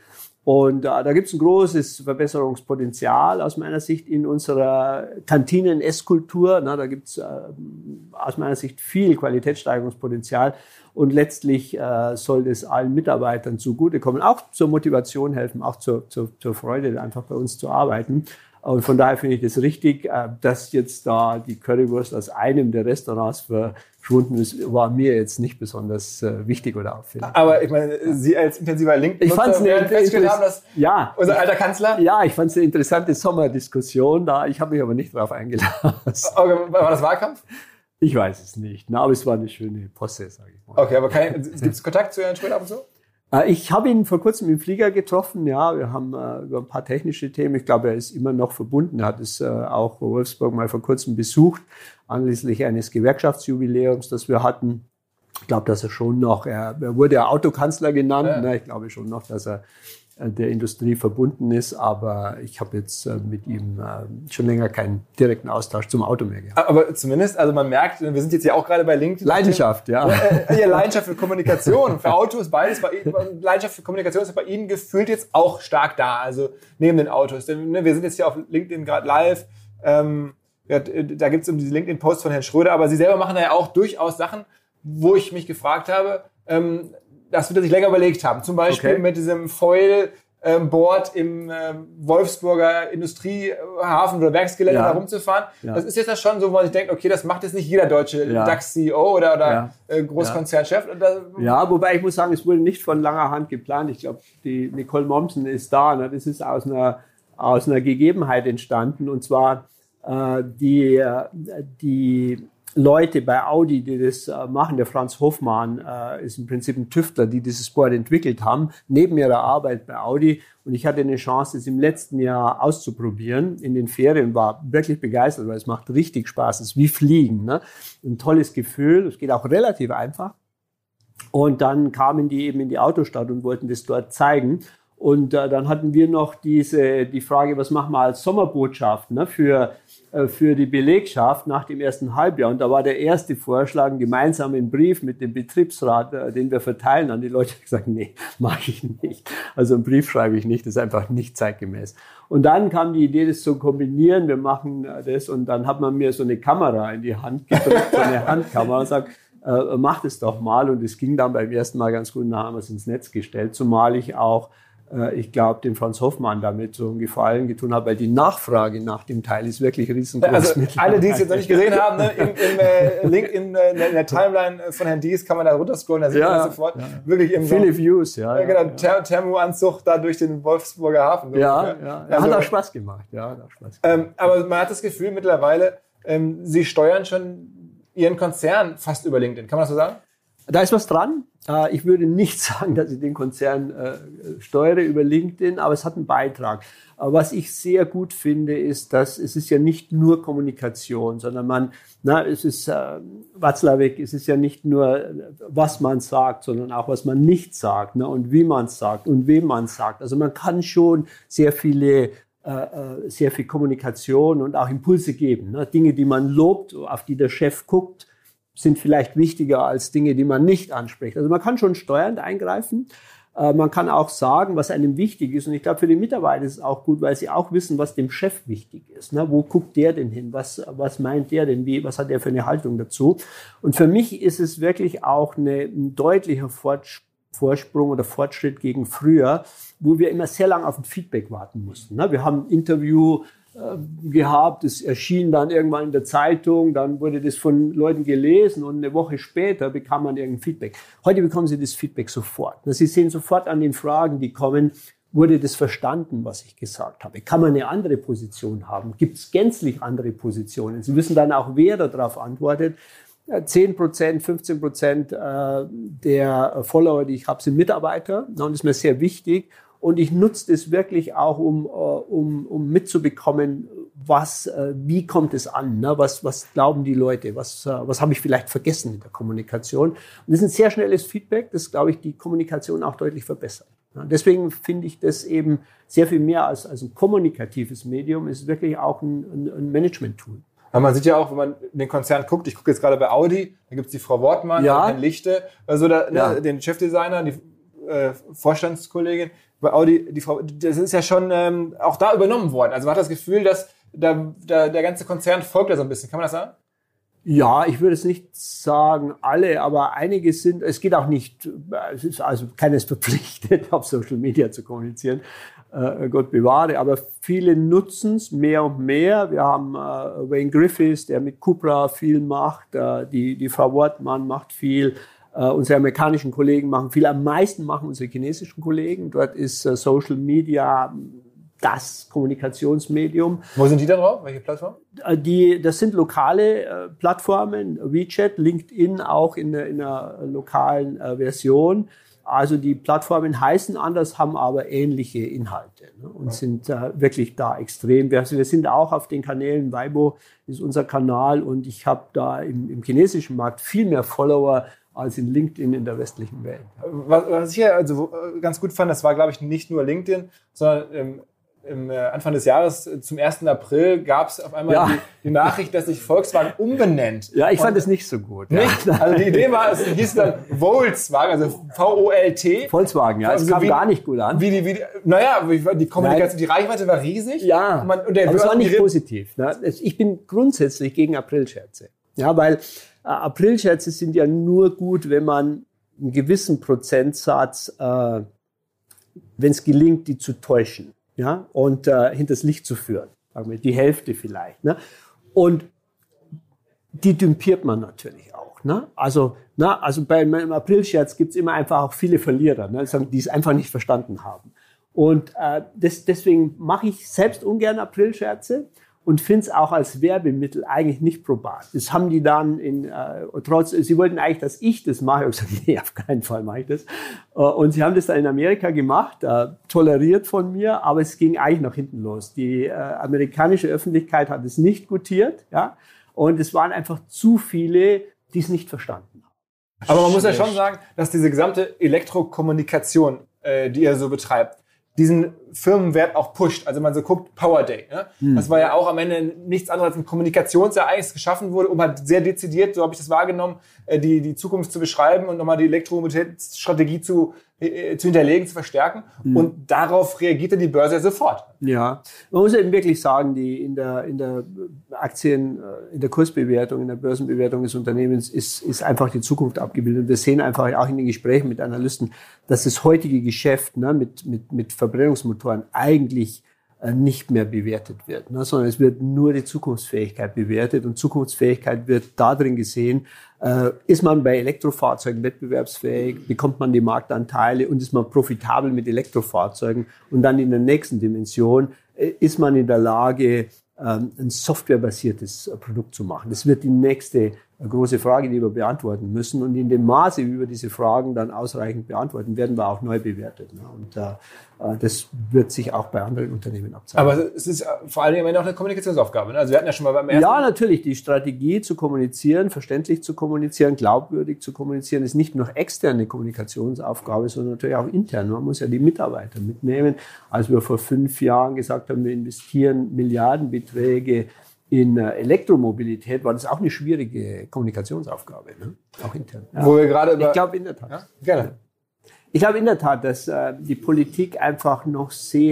Und äh, da gibt es ein großes Verbesserungspotenzial aus meiner Sicht in unserer Kantinen-Esskultur. Na, da gibt es äh, aus meiner Sicht viel Qualitätssteigerungspotenzial. Und letztlich äh, soll das allen Mitarbeitern zugutekommen, auch zur Motivation helfen, auch zur, zur, zur Freude, einfach bei uns zu arbeiten. Und von daher finde ich das richtig, äh, dass jetzt da die Currywurst aus einem der Restaurants verschwunden ist, war mir jetzt nicht besonders äh, wichtig oder auffällig. Aber ich meine, Sie als intensiver Ich fand's eine LinkedIn festgestellt haben, dass ja, unser alter Kanzler... Ja, ich fand es eine interessante Sommerdiskussion da. Ich habe mich aber nicht drauf eingelassen. Okay, war das Wahlkampf? Ich weiß es nicht. Na, aber es war eine schöne Posse, sage ich mal. Okay, aber gibt es Kontakt zu Herrn Schröder ab und zu? Ich habe ihn vor kurzem im Flieger getroffen. Ja, wir haben äh, über ein paar technische Themen. Ich glaube, er ist immer noch verbunden. Er hat es äh, auch Wolfsburg mal vor kurzem besucht, anlässlich eines Gewerkschaftsjubiläums, das wir hatten. Ich glaube, dass er schon noch, er, er wurde ja Autokanzler genannt. Ja. Ne? Ich glaube schon noch, dass er äh, der Industrie verbunden ist. Aber ich habe jetzt äh, mit ihm äh, schon länger keinen direkten Austausch zum Auto mehr gehabt. Aber zumindest, also man merkt, wir sind jetzt ja auch gerade bei LinkedIn. Leidenschaft, ja. Ja, ja, Leidenschaft für Kommunikation, für Autos, beides. Bei, Leidenschaft für Kommunikation ist bei Ihnen gefühlt jetzt auch stark da, also neben den Autos. Denn, ne, wir sind jetzt hier auf LinkedIn gerade live. Ähm, ja, da gibt es um diese LinkedIn-Posts von Herrn Schröder, aber Sie selber machen da ja auch durchaus Sachen, wo ich mich gefragt habe, ähm, dass wir sich länger überlegt haben. Zum Beispiel okay. mit diesem Foil-Board im äh, Wolfsburger Industriehafen oder Werksgelände ja. da rumzufahren. Ja. Das ist jetzt das schon so, wo man sich denkt, okay, das macht jetzt nicht jeder deutsche ja. DAX-C E O oder, oder ja. äh, Großkonzernchef. Ja. ja, wobei ich muss sagen, es wurde nicht von langer Hand geplant. Ich glaube, die Nicole Mommsen ist da. Ne? Das ist aus einer, aus einer Gegebenheit entstanden. Und zwar äh, die, die Leute bei Audi, die das äh, machen, der Franz Hofmann äh, ist im Prinzip ein Tüftler, die dieses Board entwickelt haben, neben ihrer Arbeit bei Audi. Und ich hatte eine Chance, es im letzten Jahr auszuprobieren in den Ferien, war wirklich begeistert, weil es macht richtig Spaß. Es ist wie Fliegen, ne? Ein tolles Gefühl. Es geht auch relativ einfach. Und dann kamen die eben in die Autostadt und wollten das dort zeigen. Und äh, dann hatten wir noch diese die Frage, was machen wir als Sommerbotschaft, ne, für für die Belegschaft nach dem ersten Halbjahr. Und da war der erste Vorschlag, einen gemeinsamen Brief mit dem Betriebsrat, den wir verteilen an die Leute. Ich habe gesagt, nee, mache ich nicht. Also einen Brief schreibe ich nicht, das ist einfach nicht zeitgemäß. Und dann kam die Idee, das zu kombinieren. Wir machen das und dann hat man mir so eine Kamera in die Hand gedrückt, so eine Handkamera und sagt, äh, mach das doch mal. Und es ging dann beim ersten Mal ganz gut, dann haben wir es ins Netz gestellt, zumal ich auch ich glaube, dem Franz Hoffmann damit so einen Gefallen getan habe, weil die Nachfrage nach dem Teil ist wirklich riesengroß. Also alle, die es jetzt noch nicht gesehen haben, ne, im, im äh, Link in, äh, in der Timeline von Herrn Dies kann man da runterscrollen, da sieht ja, man das sofort. Ja. Wirklich im Viele Views, ja. Äh, genau, ja. Ther- Thermoanzug da durch den Wolfsburger Hafen. Ja, ja, ja. Also, hat auch Spaß gemacht. Ja, hat auch Spaß gemacht. Ähm, aber man hat das Gefühl mittlerweile, ähm, Sie steuern schon Ihren Konzern fast über LinkedIn. Kann man das so sagen? Da ist was dran. Ich würde nicht sagen, dass ich den Konzern äh, steuere über LinkedIn, aber es hat einen Beitrag. Aber was ich sehr gut finde, ist, dass es ist ja nicht nur Kommunikation, sondern man, na, es ist äh, Watzlawick, es ist ja nicht nur, was man sagt, sondern auch, was man nicht sagt, ne, und wie man es sagt und wem man es sagt. Also man kann schon sehr viele äh, sehr viel Kommunikation und auch Impulse geben, ne, Dinge, die man lobt, auf die der Chef guckt, sind vielleicht wichtiger als Dinge, die man nicht anspricht. Also man kann schon steuernd eingreifen. Äh, man kann auch sagen, was einem wichtig ist. Und ich glaube, für die Mitarbeiter ist es auch gut, weil sie auch wissen, was dem Chef wichtig ist. Ne? Wo guckt der denn hin? Was, was meint der denn? Wie, was hat der für eine Haltung dazu? Und für mich ist es wirklich auch eine, ein deutlicher Vorsprung oder Fortschritt gegen früher, wo wir immer sehr lange auf ein Feedback warten mussten. Ne? Wir haben ein Interview gehabt, es erschien dann irgendwann in der Zeitung, dann wurde das von Leuten gelesen und eine Woche später bekam man irgendein Feedback. Heute bekommen Sie das Feedback sofort. Sie sehen sofort an den Fragen, die kommen, wurde das verstanden, was ich gesagt habe? Kann man eine andere Position haben? Gibt es gänzlich andere Positionen? Sie wissen dann auch, wer darauf antwortet. zehn Prozent, fünfzehn Prozent der Follower, die ich habe, sind Mitarbeiter. Und das ist mir sehr wichtig. Und ich nutze das wirklich auch, um, um, um mitzubekommen, was, wie kommt es an, ne? was, was glauben die Leute, was, was habe ich vielleicht vergessen in der Kommunikation. Und das ist ein sehr schnelles Feedback, das, glaube ich, die Kommunikation auch deutlich verbessert. Ja, deswegen finde ich das eben sehr viel mehr als, als ein kommunikatives Medium, ist wirklich auch ein, ein, ein Management-Tool. Aber man sieht ja auch, wenn man in den Konzern guckt, ich gucke jetzt gerade bei Audi, da gibt's die Frau Wortmann, ja. Herrn Lichte, also da, ja. ne, den Chefdesigner, die äh, Vorstandskollegin, bei Audi, die, das ist ja schon ähm, auch da übernommen worden. Also man hat das Gefühl, dass da, da, der ganze Konzern folgt da so ein bisschen. Kann man das sagen? Ja, ich würde es nicht sagen alle, aber einige sind, es geht auch nicht, es ist also keines verpflichtet, auf Social Media zu kommunizieren, äh, Gott bewahre, aber viele nutzen es mehr und mehr. Wir haben äh, Wayne Griffiths, der mit Cupra viel macht, äh, die, die Frau Wortmann macht viel, äh, unsere amerikanischen Kollegen machen viel, am meisten machen unsere chinesischen Kollegen. Dort ist äh, Social Media das Kommunikationsmedium. Wo sind die da drauf? Welche Plattform? Die, das sind lokale äh, Plattformen, WeChat, LinkedIn auch in, in einer lokalen äh, Version. Also die Plattformen heißen anders, haben aber ähnliche Inhalte, ne, und ja. sind äh, wirklich da extrem. Wir, also wir sind auch auf den Kanälen, Weibo ist unser Kanal und ich habe da im, im chinesischen Markt viel mehr Follower als in LinkedIn in der westlichen Welt. Was, was ich ja also ganz gut fand, das war, glaube ich, nicht nur LinkedIn, sondern ähm, im Anfang des Jahres, zum ersten April, gab es auf einmal ja. die, die Nachricht, dass sich Volkswagen umbenennt. Ja, ich fand es nicht so gut. Nicht? Ja. Also die Idee war, es hieß dann Volkswagen, also V O L T. Volkswagen, ja, es also kam wie, gar nicht gut an. Wie die, wie die, naja, die Kommunikation, die Reichweite war riesig. Ja, und man, und der aber es war nicht die, positiv. Ne? Ich bin grundsätzlich gegen Aprilscherze. Ja, weil äh, Aprilscherze sind ja nur gut, wenn man einen gewissen Prozentsatz, äh, wenn es gelingt, die zu täuschen. Ja, und äh, hinters Licht zu führen, sagen wir, die Hälfte vielleicht. Ne? Und die dümpiert man natürlich auch. Ne? Also, na, also beim Aprilscherz gibt's immer einfach auch viele Verlierer, ne? Die es einfach nicht verstanden haben. Und äh, das, deswegen mache ich selbst ungern Aprilscherze und finde es auch als Werbemittel eigentlich nicht probat. Das haben die dann in, äh, trotz, sie wollten eigentlich, dass ich das mache. Ich habe gesagt, nee, auf keinen Fall mache ich das. Äh, und sie haben das dann in Amerika gemacht, äh, toleriert von mir, aber es ging eigentlich nach hinten los. Die äh, amerikanische Öffentlichkeit hat es nicht gutiert, ja, und es waren einfach zu viele, die es nicht verstanden haben. Aber man muss ja schon sagen, dass diese gesamte Elektrokommunikation, äh, die ihr so betreibt, diesen Firmenwert auch pusht. Also man so guckt, Power Day. Ne? Hm. Das war ja auch am Ende nichts anderes als ein Kommunikationsereignis, das geschaffen wurde, um halt sehr dezidiert, so habe ich das wahrgenommen, die, die Zukunft zu beschreiben und nochmal die Elektromobilitätsstrategie zu, äh, zu hinterlegen, zu verstärken. Hm. Und darauf reagierte die Börse ja sofort. Ja, man muss eben wirklich sagen, die in der, in der Aktien, in der Kursbewertung, in der Börsenbewertung des Unternehmens ist, ist einfach die Zukunft abgebildet. Wir sehen einfach auch in den Gesprächen mit Analysten, dass das heutige Geschäft, ne, mit, mit, mit Verbrennungsmotoren eigentlich nicht mehr bewertet wird, ne, sondern es wird nur die Zukunftsfähigkeit bewertet und Zukunftsfähigkeit wird darin gesehen, äh, ist man bei Elektrofahrzeugen wettbewerbsfähig, bekommt man die Marktanteile und ist man profitabel mit Elektrofahrzeugen und dann in der nächsten Dimension äh, ist man in der Lage, ähm, ein softwarebasiertes äh, Produkt zu machen. Das wird die nächste äh, große Frage, die wir beantworten müssen und in dem Maße, wie wir diese Fragen dann ausreichend beantworten, werden wir auch neu bewertet, ne? Und äh, das wird sich auch bei anderen Unternehmen abzeichnen. Aber es ist vor allen Dingen immer noch eine Kommunikationsaufgabe. Ne? Also wir hatten ja schon mal beim ersten... Ja, natürlich. Die Strategie zu kommunizieren, verständlich zu kommunizieren, glaubwürdig zu kommunizieren, ist nicht nur externe Kommunikationsaufgabe, sondern natürlich auch intern. Man muss ja die Mitarbeiter mitnehmen. Als wir vor fünf Jahren gesagt haben, wir investieren Milliardenbeträge in Elektromobilität, war das auch eine schwierige Kommunikationsaufgabe, ne? Auch intern. Ja. Wo wir gerade über... Ich glaube in der Tat. Ja? Gerne. Ich glaube in der Tat, dass äh, die Politik einfach noch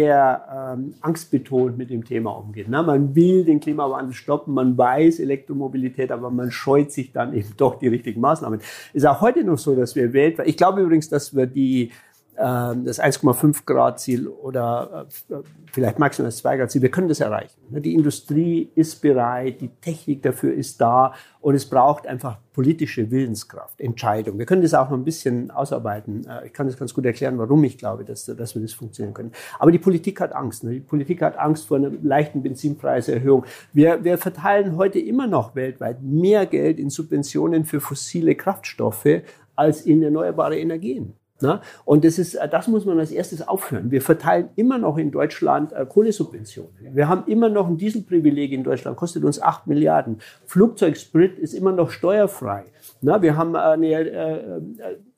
sehr ähm, angstbetont mit dem Thema umgeht. Na, man will den Klimawandel stoppen, man weiß Elektromobilität, aber man scheut sich dann eben doch die richtigen Maßnahmen. Ist auch heute noch so, dass wir weltweit, ich glaube übrigens, dass wir die das eins Komma fünf Grad Ziel oder vielleicht maximal das zwei Grad Ziel, wir können das erreichen. Die Industrie ist bereit, die Technik dafür ist da und es braucht einfach politische Willenskraft, Entscheidung. Wir können das auch noch ein bisschen ausarbeiten. Ich kann das ganz gut erklären, warum ich glaube, dass, dass wir das funktionieren können. Aber die Politik hat Angst. Die Politik hat Angst vor einer leichten Benzinpreiserhöhung. Wir, wir verteilen heute immer noch weltweit mehr Geld in Subventionen für fossile Kraftstoffe als in erneuerbare Energien. Na? Und das ist, das muss man als erstes aufhören. Wir verteilen immer noch in Deutschland äh, Kohlesubventionen. Wir haben immer noch ein Dieselprivileg in Deutschland, kostet uns acht Milliarden. Flugzeugsprit ist immer noch steuerfrei. Na? Wir haben eine, äh,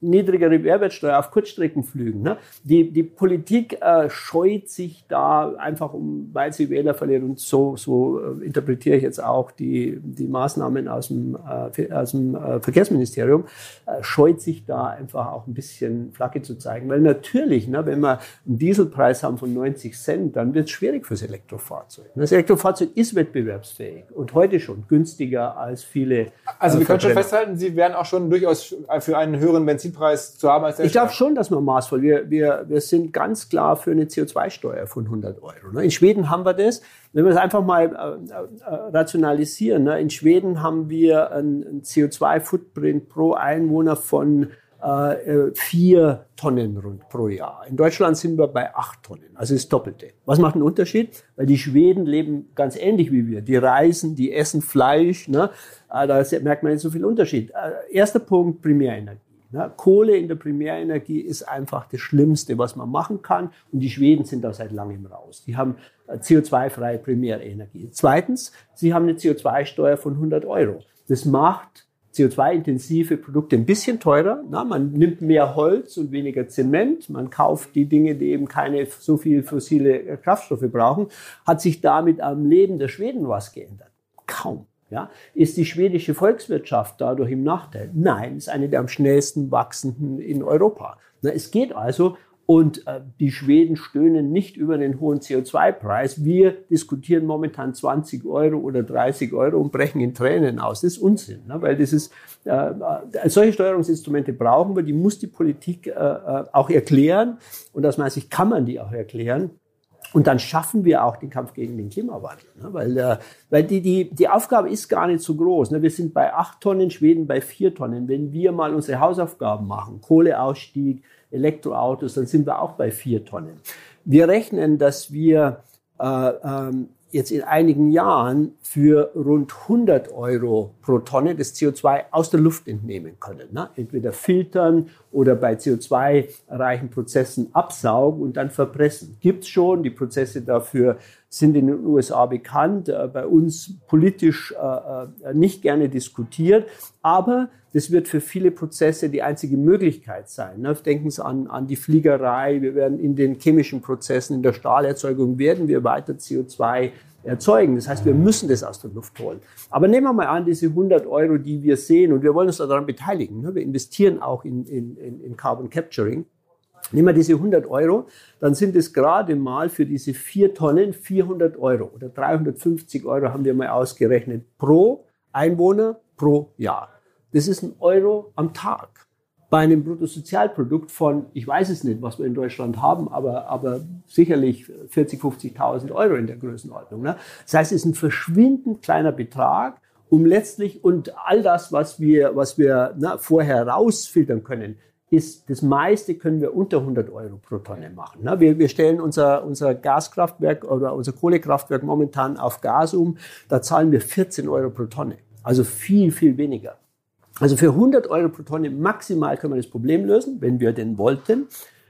niedrigere Mehrwertsteuer auf Kurzstreckenflügen. Ne? Die, die Politik äh, scheut sich da einfach, um, weil sie Wähler verliert. Und so, so äh, interpretiere ich jetzt auch die, die Maßnahmen aus dem, äh, aus dem äh, Verkehrsministerium, äh, scheut sich da einfach auch ein bisschen Flagge zu zeigen. Weil natürlich, ne, wenn wir einen Dieselpreis haben von neunzig Cent, dann wird es schwierig fürs Elektrofahrzeug. Das Elektrofahrzeug ist wettbewerbsfähig und heute schon günstiger als viele. Also äh, wir können schon festhalten, Sie wären auch schon durchaus für einen höheren Benzinpreis zu haben als der Ich glaube schon, dass man maßvoll, wir, wir, wir sind ganz klar für eine C O zwei Steuer von hundert Euro. In Schweden haben wir das. Wenn wir es einfach mal äh, äh, rationalisieren, ne? In Schweden haben wir einen C O zwei Footprint pro Einwohner von äh, vier Tonnen rund pro Jahr. In Deutschland sind wir bei acht Tonnen, also das Doppelte. Was macht einen Unterschied? Weil die Schweden leben ganz ähnlich wie wir. Die reisen, die essen Fleisch, ne? Da merkt man nicht so viel Unterschied. Äh, erster Punkt, Primärenergie. Ja, Kohle in der Primärenergie ist einfach das Schlimmste, was man machen kann. Und die Schweden sind da seit langem raus. Die haben C O zwei freie Primärenergie. Zweitens, sie haben eine C O zwei Steuer von hundert Euro. Das macht C O zwei intensive Produkte ein bisschen teurer. Na, man nimmt mehr Holz und weniger Zement. Man kauft die Dinge, die eben keine so viel fossile Kraftstoffe brauchen. Hat sich damit am Leben der Schweden was geändert? Kaum. Ja, ist die schwedische Volkswirtschaft dadurch im Nachteil? Nein, ist eine der am schnellsten wachsenden in Europa. Na, es geht also, und äh, die Schweden stöhnen nicht über den hohen C O zwei Preis. Wir diskutieren momentan zwanzig Euro oder dreißig Euro und brechen in Tränen aus. Das ist Unsinn, ne? Weil das ist, äh, solche Steuerungsinstrumente brauchen wir, die muss die Politik äh, auch erklären, und aus meiner Sicht kann man die auch erklären. Und dann schaffen wir auch den Kampf gegen den Klimawandel. Ne? Weil, äh, weil die, die, die Aufgabe ist gar nicht so groß. Ne? Wir sind bei acht Tonnen, Schweden bei vier Tonnen. Wenn wir mal unsere Hausaufgaben machen, Kohleausstieg, Elektroautos, dann sind wir auch bei vier Tonnen. Wir rechnen, dass wir äh, ähm, jetzt in einigen Jahren für rund hundert Euro pro Tonne das C O zwei aus der Luft entnehmen können. Ne? Entweder filtern oder bei C O zwei reichen Prozessen absaugen und dann verpressen. Gibt's schon, die Prozesse dafür sind in den U S A bekannt, äh, bei uns politisch äh, nicht gerne diskutiert, aber das wird für viele Prozesse die einzige Möglichkeit sein. Ne? Denken Sie an, an die Fliegerei, wir werden in den chemischen Prozessen, in der Stahlerzeugung werden wir weiter C O zwei erzeugen. Das heißt, wir müssen das aus der Luft holen. Aber nehmen wir mal an, diese hundert Euro, die wir sehen, und wir wollen uns daran beteiligen. Ne? Wir investieren auch in, in, in Carbon Capturing. Nehmen wir diese hundert Euro, dann sind es gerade mal für diese vier Tonnen vierhundert Euro oder dreihundertfünfzig Euro haben wir mal ausgerechnet pro Einwohner pro Jahr. Das ist ein Euro am Tag. Bei einem Bruttosozialprodukt von, ich weiß es nicht, was wir in Deutschland haben, aber, aber sicherlich vierzigtausend, fünfzigtausend Euro in der Größenordnung. Ne? Das heißt, es ist ein verschwindend kleiner Betrag, um letztlich, und all das, was wir, was wir na, vorher rausfiltern können, ist, das meiste können wir unter hundert Euro pro Tonne machen. Ne? Wir, wir stellen unser, unser Gaskraftwerk oder unser Kohlekraftwerk momentan auf Gas um, da zahlen wir vierzehn Euro pro Tonne. Also viel, viel weniger. Also für hundert Euro pro Tonne maximal können wir das Problem lösen, wenn wir denn wollten.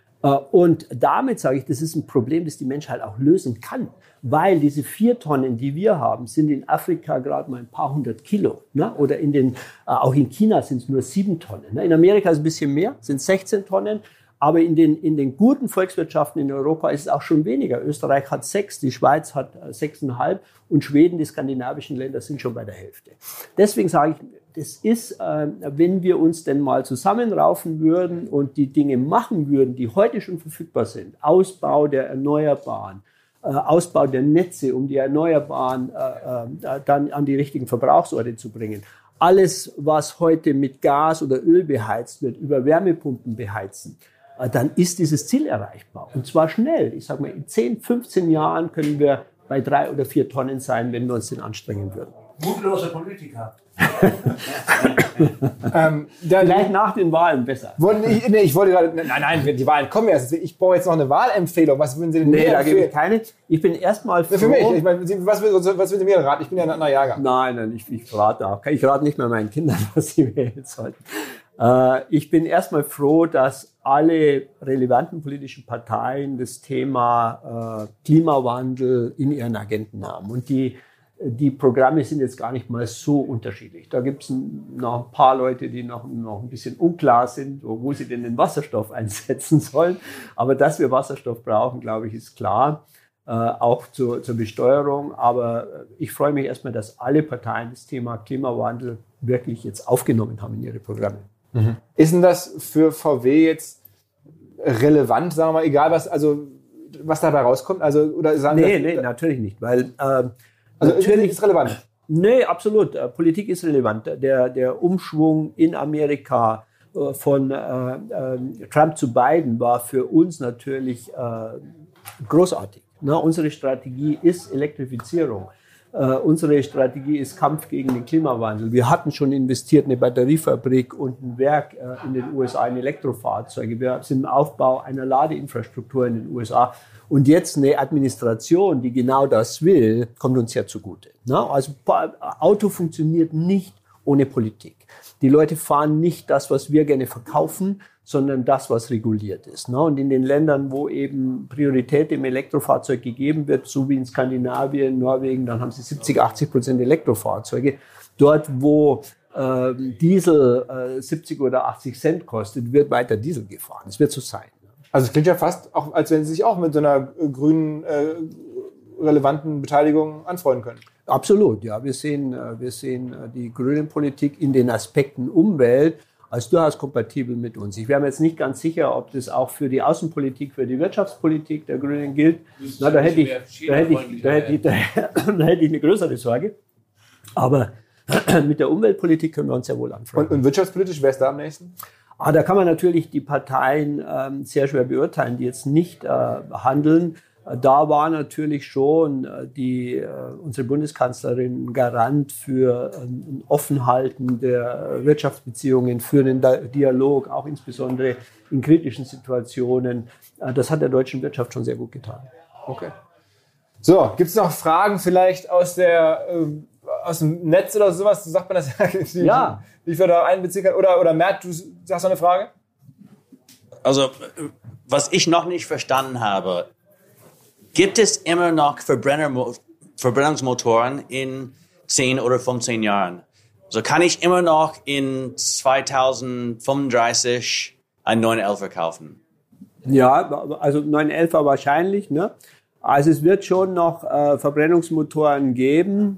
Und damit sage ich, das ist ein Problem, das die Menschheit auch lösen kann. Weil diese vier Tonnen, die wir haben, sind in Afrika gerade mal ein paar hundert Kilo. Ne? Oder in den, auch in China sind es nur sieben Tonnen. Ne? In Amerika ist es ein bisschen mehr, sind sechzehn Tonnen. Aber in den, in den guten Volkswirtschaften in Europa ist es auch schon weniger. Österreich hat sechs, die Schweiz hat sechseinhalb und Schweden, die skandinavischen Länder, sind schon bei der Hälfte. Deswegen sage ich, das ist, äh, wenn wir uns denn mal zusammenraufen würden und die Dinge machen würden, die heute schon verfügbar sind, Ausbau der Erneuerbaren, äh, Ausbau der Netze, um die Erneuerbaren äh, äh, dann an die richtigen Verbrauchsorte zu bringen. Alles, was heute mit Gas oder Öl beheizt wird, über Wärmepumpen beheizen, äh, dann ist dieses Ziel erreichbar. Und zwar schnell. Ich sage mal, in zehn, fünfzehn Jahren können wir bei drei oder vier Tonnen sein, wenn wir uns denn anstrengen würden. Mutlose Politiker. ähm, Vielleicht nach den Wahlen besser. Wollen, ich, nee, ich wollte gerade, nein, nein, die Wahlen kommen erst. Ich brauche jetzt noch eine Wahlempfehlung. Was würden Sie denn nee, mir da empfehlen? gebe ich keine. Ich bin erstmal froh. Für mich. Ich meine, was, was würden Sie mir raten? Ich bin ja ein anderer Jahrgang. Nein, nein, ich, ich rate auch. Ich rate nicht mehr meinen Kindern, was sie wählen sollten. Äh, ich bin erstmal froh, dass alle relevanten politischen Parteien das Thema äh, Klimawandel in ihren Agenten haben. Und die die Programme sind jetzt gar nicht mal so unterschiedlich. Da gibt es noch ein paar Leute, die noch, noch ein bisschen unklar sind, wo, wo sie denn den Wasserstoff einsetzen sollen. Aber dass wir Wasserstoff brauchen, glaube ich, ist klar. Äh, auch zur, zur Besteuerung. Aber ich freue mich erstmal, dass alle Parteien das Thema Klimawandel wirklich jetzt aufgenommen haben in ihre Programme. Mhm. Ist denn das für V W jetzt relevant, sagen wir mal, egal was, also was dabei rauskommt? Also, oder sagen nee, das, nee, natürlich nicht. Weil, äh, also natürlich ist relevant. Nee, absolut. Äh, Politik ist relevant. Der, der Umschwung in Amerika äh, von äh, äh, Trump zu Biden war für uns natürlich äh, großartig. Na, unsere Strategie ist Elektrifizierung. Uh, unsere Strategie ist Kampf gegen den Klimawandel. Wir hatten schon investiert, eine Batteriefabrik und ein Werk uh, in den U S A in Elektrofahrzeuge. Wir sind im Aufbau einer Ladeinfrastruktur in den U S A. Und jetzt eine Administration, die genau das will, kommt uns ja zugute. Na? Also Auto funktioniert nicht ohne Politik. Die Leute fahren nicht das, was wir gerne verkaufen, sondern das, was reguliert ist. Und in den Ländern, wo eben Priorität dem Elektrofahrzeug gegeben wird, so wie in Skandinavien, Norwegen, dann haben sie siebzig, achtzig Prozent Elektrofahrzeuge. Dort, wo äh, Diesel äh, siebzig oder achtzig Cent kostet, wird weiter Diesel gefahren. Es wird so sein. Also es klingt ja fast, auch, als wenn Sie sich auch mit so einer grünen, äh, relevanten Beteiligung anfreunden können. Absolut, ja. Wir sehen, wir sehen die grüne Politik in den Aspekten Umwelt als durchaus kompatibel mit uns. Ich wäre mir jetzt nicht ganz sicher, ob das auch für die Außenpolitik, für die Wirtschaftspolitik der Grünen gilt. Na, da hätte ich, da hätte ich, da hätte ich, da, da hätte ich eine größere Sorge. Aber mit der Umweltpolitik können wir uns ja wohl anfreunden. Und, und wirtschaftspolitisch, wer ist da am nächsten? Ah, da kann man natürlich die Parteien ähm, sehr schwer beurteilen, die jetzt nicht äh, handeln. Da war natürlich schon die, unsere Bundeskanzlerin Garant für ein Offenhalten der Wirtschaftsbeziehungen, für einen Dialog, auch insbesondere in kritischen Situationen. Das hat der deutschen Wirtschaft schon sehr gut getan. Okay. So, gibt es noch Fragen vielleicht aus der äh, aus dem Netz oder sowas? Sagt man das? Die, ja. Die ich da einbeziehen kann? Oder, oder Mert, du sagst noch eine Frage? Also, was ich noch nicht verstanden habe, gibt es immer noch Verbrenner, Verbrennungsmotoren in zehn oder fünfzehn Jahren? So kann ich immer noch in zweitausendfünfunddreißig einen neun elfer kaufen? Ja, also neun elfer wahrscheinlich. Ne? Also es wird schon noch äh, Verbrennungsmotoren geben.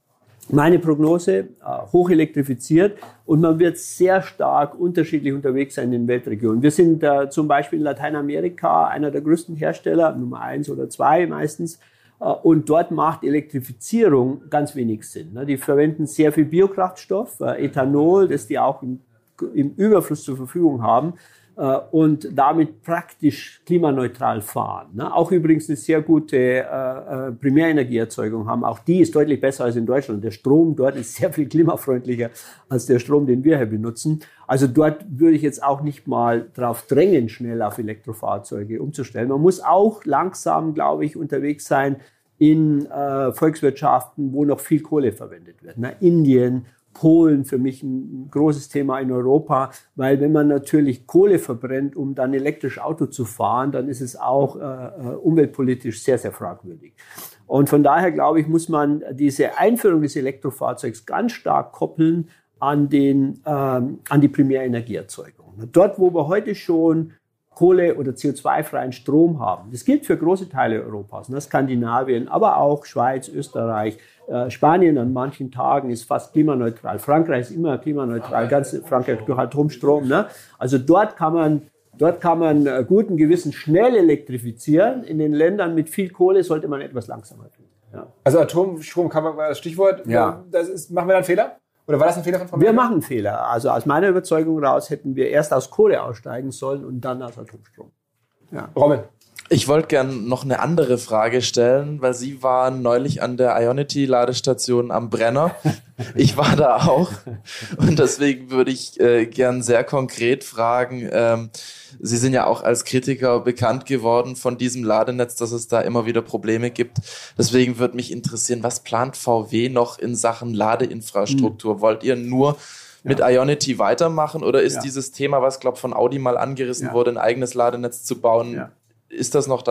Meine Prognose, äh, hoch elektrifiziert, und man wird sehr stark unterschiedlich unterwegs sein in den Weltregionen. Wir sind äh, zum Beispiel in Lateinamerika einer der größten Hersteller, Nummer eins oder zwei meistens, äh, und dort macht Elektrifizierung ganz wenig Sinn. Ne? Die verwenden sehr viel Biokraftstoff, äh, Ethanol, das die auch im, im Überfluss zur Verfügung haben, äh, und damit praktisch klimaneutral fahren. Ne? Auch übrigens eine sehr gute äh, äh, Primärenergieerzeugung haben. Auch die ist deutlich besser als in Deutschland. Der Strom dort ist sehr viel klimafreundlicher als der Strom, den wir hier benutzen. Also dort würde ich jetzt auch nicht mal drauf drängen, schnell auf Elektrofahrzeuge umzustellen. Man muss auch langsam, glaube ich, unterwegs sein in äh, Volkswirtschaften, wo noch viel Kohle verwendet wird. Na, Indien, Polen, für mich ein großes Thema in Europa, weil wenn man natürlich Kohle verbrennt, um dann elektrisch Auto zu fahren, dann ist es auch äh, umweltpolitisch sehr, sehr fragwürdig. Und von daher, glaube ich, muss man diese Einführung des Elektrofahrzeugs ganz stark koppeln an, den, ähm, an die Primärenergieerzeugung. Dort, wo wir heute schon Kohle- oder C O zwei freien Strom haben. Das gilt für große Teile Europas, ne? Skandinavien, aber auch Schweiz, Österreich, äh, Spanien an manchen Tagen ist fast klimaneutral. Frankreich ist immer klimaneutral, ganz Frankreich durch Atomstrom. Ne? Also dort kann man, dort kann man äh, guten Gewissen schnell elektrifizieren. In den Ländern mit viel Kohle sollte man etwas langsamer tun. Ja. Also Atomstrom kann man, das Stichwort. Ja. Das ist, machen wir da einen Fehler? Oder war das ein Fehler von Frau Wir Merkel? machen Fehler. Also aus meiner Überzeugung raus hätten wir erst aus Kohle aussteigen sollen und dann aus Atomstrom. Ja. Robin. Ich wollte gerne noch eine andere Frage stellen, weil Sie waren neulich an der Ionity-Ladestation am Brenner. Ich war da auch. Und deswegen würde ich äh, gern sehr konkret fragen, ähm, Sie sind ja auch als Kritiker bekannt geworden von diesem Ladenetz, dass es da immer wieder Probleme gibt. Deswegen würde mich interessieren, was plant V W noch in Sachen Ladeinfrastruktur? Mhm. Wollt ihr nur mit ja. Ionity weitermachen oder ist ja. dieses Thema, was glaube von Audi mal angerissen ja. wurde, ein eigenes Ladenetz zu bauen, ja. ist das noch da?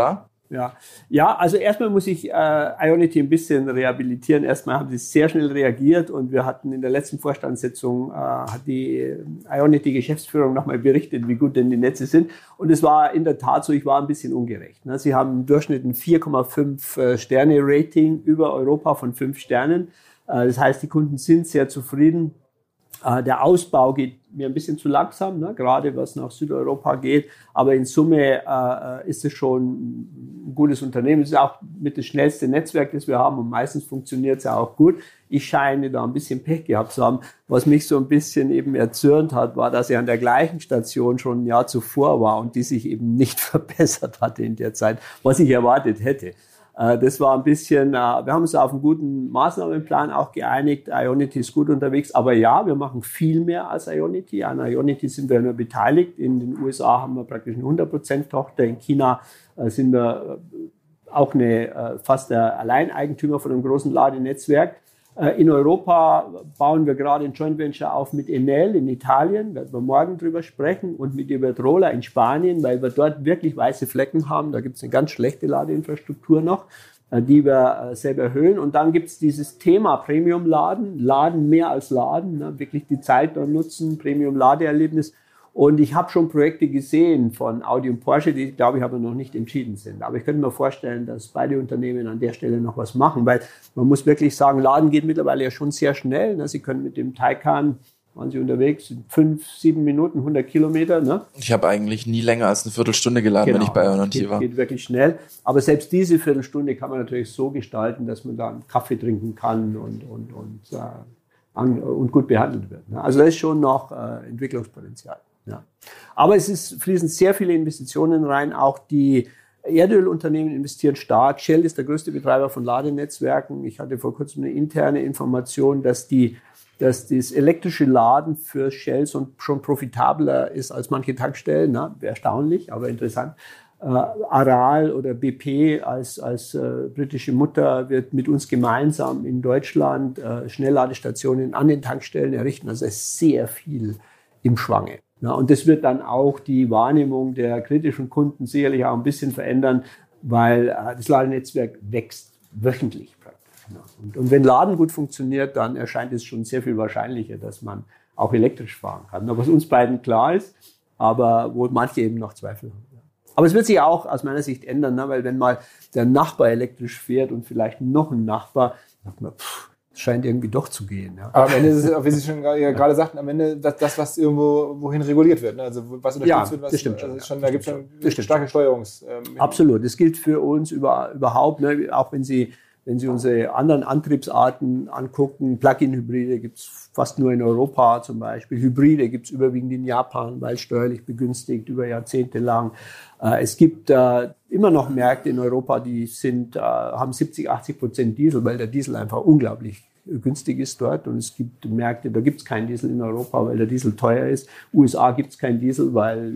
Ja, ja, also erstmal muss ich äh, Ionity ein bisschen rehabilitieren. Erstmal haben sie sehr schnell reagiert und wir hatten in der letzten Vorstandssitzung, äh, hat die Ionity-Geschäftsführung nochmal berichtet, wie gut denn die Netze sind. Und es war in der Tat so, ich war ein bisschen ungerecht. Ne? Sie haben im Durchschnitt ein vier Komma fünf äh, Sterne-Rating über Europa von fünf Sternen. Äh, das heißt, die Kunden sind sehr zufrieden. Äh, der Ausbau geht mir ein bisschen zu langsam, ne? Gerade was nach Südeuropa geht. Aber in Summe äh, ist es schon ein gutes Unternehmen. Es ist auch mit das schnellste Netzwerk, das wir haben. Und meistens funktioniert es ja auch gut. Ich scheine da ein bisschen Pech gehabt zu haben. Was mich so ein bisschen eben erzürnt hat, war, dass er an der gleichen Station schon ein Jahr zuvor war und die sich eben nicht verbessert hatte in der Zeit, was ich erwartet hätte. Das war ein bisschen, wir haben uns auf einen guten Maßnahmenplan auch geeinigt. Ionity ist gut unterwegs, aber ja, wir machen viel mehr als Ionity. An Ionity sind wir nur beteiligt. In den U S A haben wir praktisch eine hundert Prozent Tochter. In China sind wir auch eine, fast der Alleineigentümer von einem großen Ladenetzwerk. In Europa bauen wir gerade ein Joint Venture auf mit Enel in Italien, werden wir morgen drüber sprechen, und mit Iberdrola in Spanien, weil wir dort wirklich weiße Flecken haben. Da gibt es eine ganz schlechte Ladeinfrastruktur noch, die wir selber erhöhen. Und dann gibt es dieses Thema Premium-Laden, Laden mehr als Laden, ne? Wirklich die Zeit dort nutzen, Premium-Ladeerlebnis. Und ich habe schon Projekte gesehen von Audi und Porsche, die, glaube ich, aber noch nicht entschieden sind. Aber ich könnte mir vorstellen, dass beide Unternehmen an der Stelle noch was machen, weil man muss wirklich sagen, Laden geht mittlerweile ja schon sehr schnell. Sie können mit dem Taycan, waren Sie unterwegs, fünf, sieben Minuten, hundert Kilometer. Ne? Ich habe eigentlich nie länger als eine Viertelstunde geladen, genau, wenn ich bei Ionity war. Geht wirklich schnell. Aber selbst diese Viertelstunde kann man natürlich so gestalten, dass man da einen Kaffee trinken kann und, und, und, äh, an, und gut behandelt wird. Ne? Also da ist schon noch äh, Entwicklungspotenzial. Ja. Aber es ist, fließen sehr viele Investitionen rein. Auch die Erdölunternehmen investieren stark. Shell ist der größte Betreiber von Ladenetzwerken. Ich hatte vor kurzem eine interne Information, dass die, dass das elektrische Laden für Shell schon profitabler ist als manche Tankstellen. Na, erstaunlich, aber interessant. Äh, Aral oder B P als, als äh, britische Mutter wird mit uns gemeinsam in Deutschland äh, Schnellladestationen an den Tankstellen errichten. Also es ist sehr viel im Schwange. Ja, und das wird dann auch die Wahrnehmung der kritischen Kunden sicherlich auch ein bisschen verändern, weil äh, das Ladenetzwerk wächst wöchentlich praktisch. Ja. Und, und wenn Laden gut funktioniert, dann erscheint es schon sehr viel wahrscheinlicher, dass man auch elektrisch fahren kann. Was uns beiden klar ist, aber wo manche eben noch Zweifel haben. Ja. Aber es wird sich auch aus meiner Sicht ändern, ne? Weil wenn mal der Nachbar elektrisch fährt und vielleicht noch ein Nachbar, sagt man, pff, es scheint irgendwie doch zu gehen. Ja. Aber am Ende ist es, wie Sie schon gerade sagten, am Ende das, das was irgendwo wohin reguliert wird. Ne? Also was unterstützt ja, wird, was das stimmt also schon, schon, ja. da gibt es schon starke Steuerungs. Ähm, Absolut. Das gilt für uns über, überhaupt. Ne? Auch wenn Sie, wenn Sie unsere anderen Antriebsarten angucken, Plug-in-Hybride gibt es fast nur in Europa zum Beispiel. Hybride gibt es überwiegend in Japan, weil steuerlich begünstigt über Jahrzehnte lang. Äh, es gibt äh, immer noch Märkte in Europa, die sind, äh, haben siebzig, achtzig Prozent Diesel, weil der Diesel einfach unglaublich günstig ist dort. Und es gibt Märkte, da gibt es keinen Diesel in Europa, weil der Diesel teuer ist. U S A gibt es keinen Diesel, weil...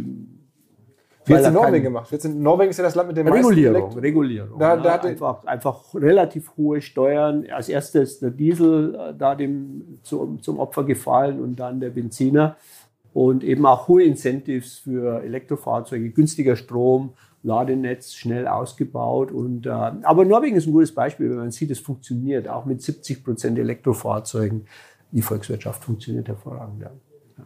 Wie hat es in Norwegen gemacht? Jetzt in Norwegen ist ja das Land mit dem Regulierung, meisten Regulierung. Da, ne? da hatte einfach, einfach relativ hohe Steuern. Als erstes der Diesel äh, da dem zum, zum Opfer gefallen und dann der Benziner. Und eben auch hohe Incentives für Elektrofahrzeuge, günstiger Strom, Ladenetz schnell ausgebaut. Und, äh, aber Norwegen ist ein gutes Beispiel, wenn man sieht, es funktioniert. Auch mit siebzig Prozent Elektrofahrzeugen. Die Volkswirtschaft funktioniert hervorragend. Ja.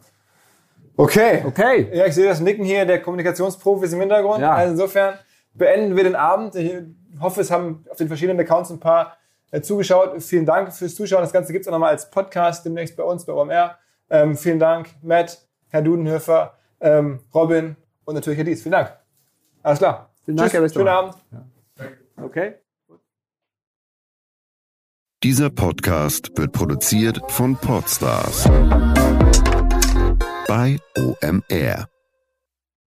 Okay. Okay. Ja, ich sehe das Nicken hier der Kommunikationsprofis im Hintergrund. Ja. Also insofern beenden wir den Abend. Ich hoffe, es haben auf den verschiedenen Accounts ein paar äh, zugeschaut. Vielen Dank fürs Zuschauen. Das Ganze gibt es auch nochmal als Podcast demnächst bei uns, bei O M R. Ähm, vielen Dank, Matt, Herr Dudenhöfer, ähm, Robin und natürlich Herr Dietz. Vielen Dank. Alles klar. Vielen Dank, Tschüss, Herr schönen Abend. Ja. Okay. Dieser Podcast wird produziert von Podstars bei O M R.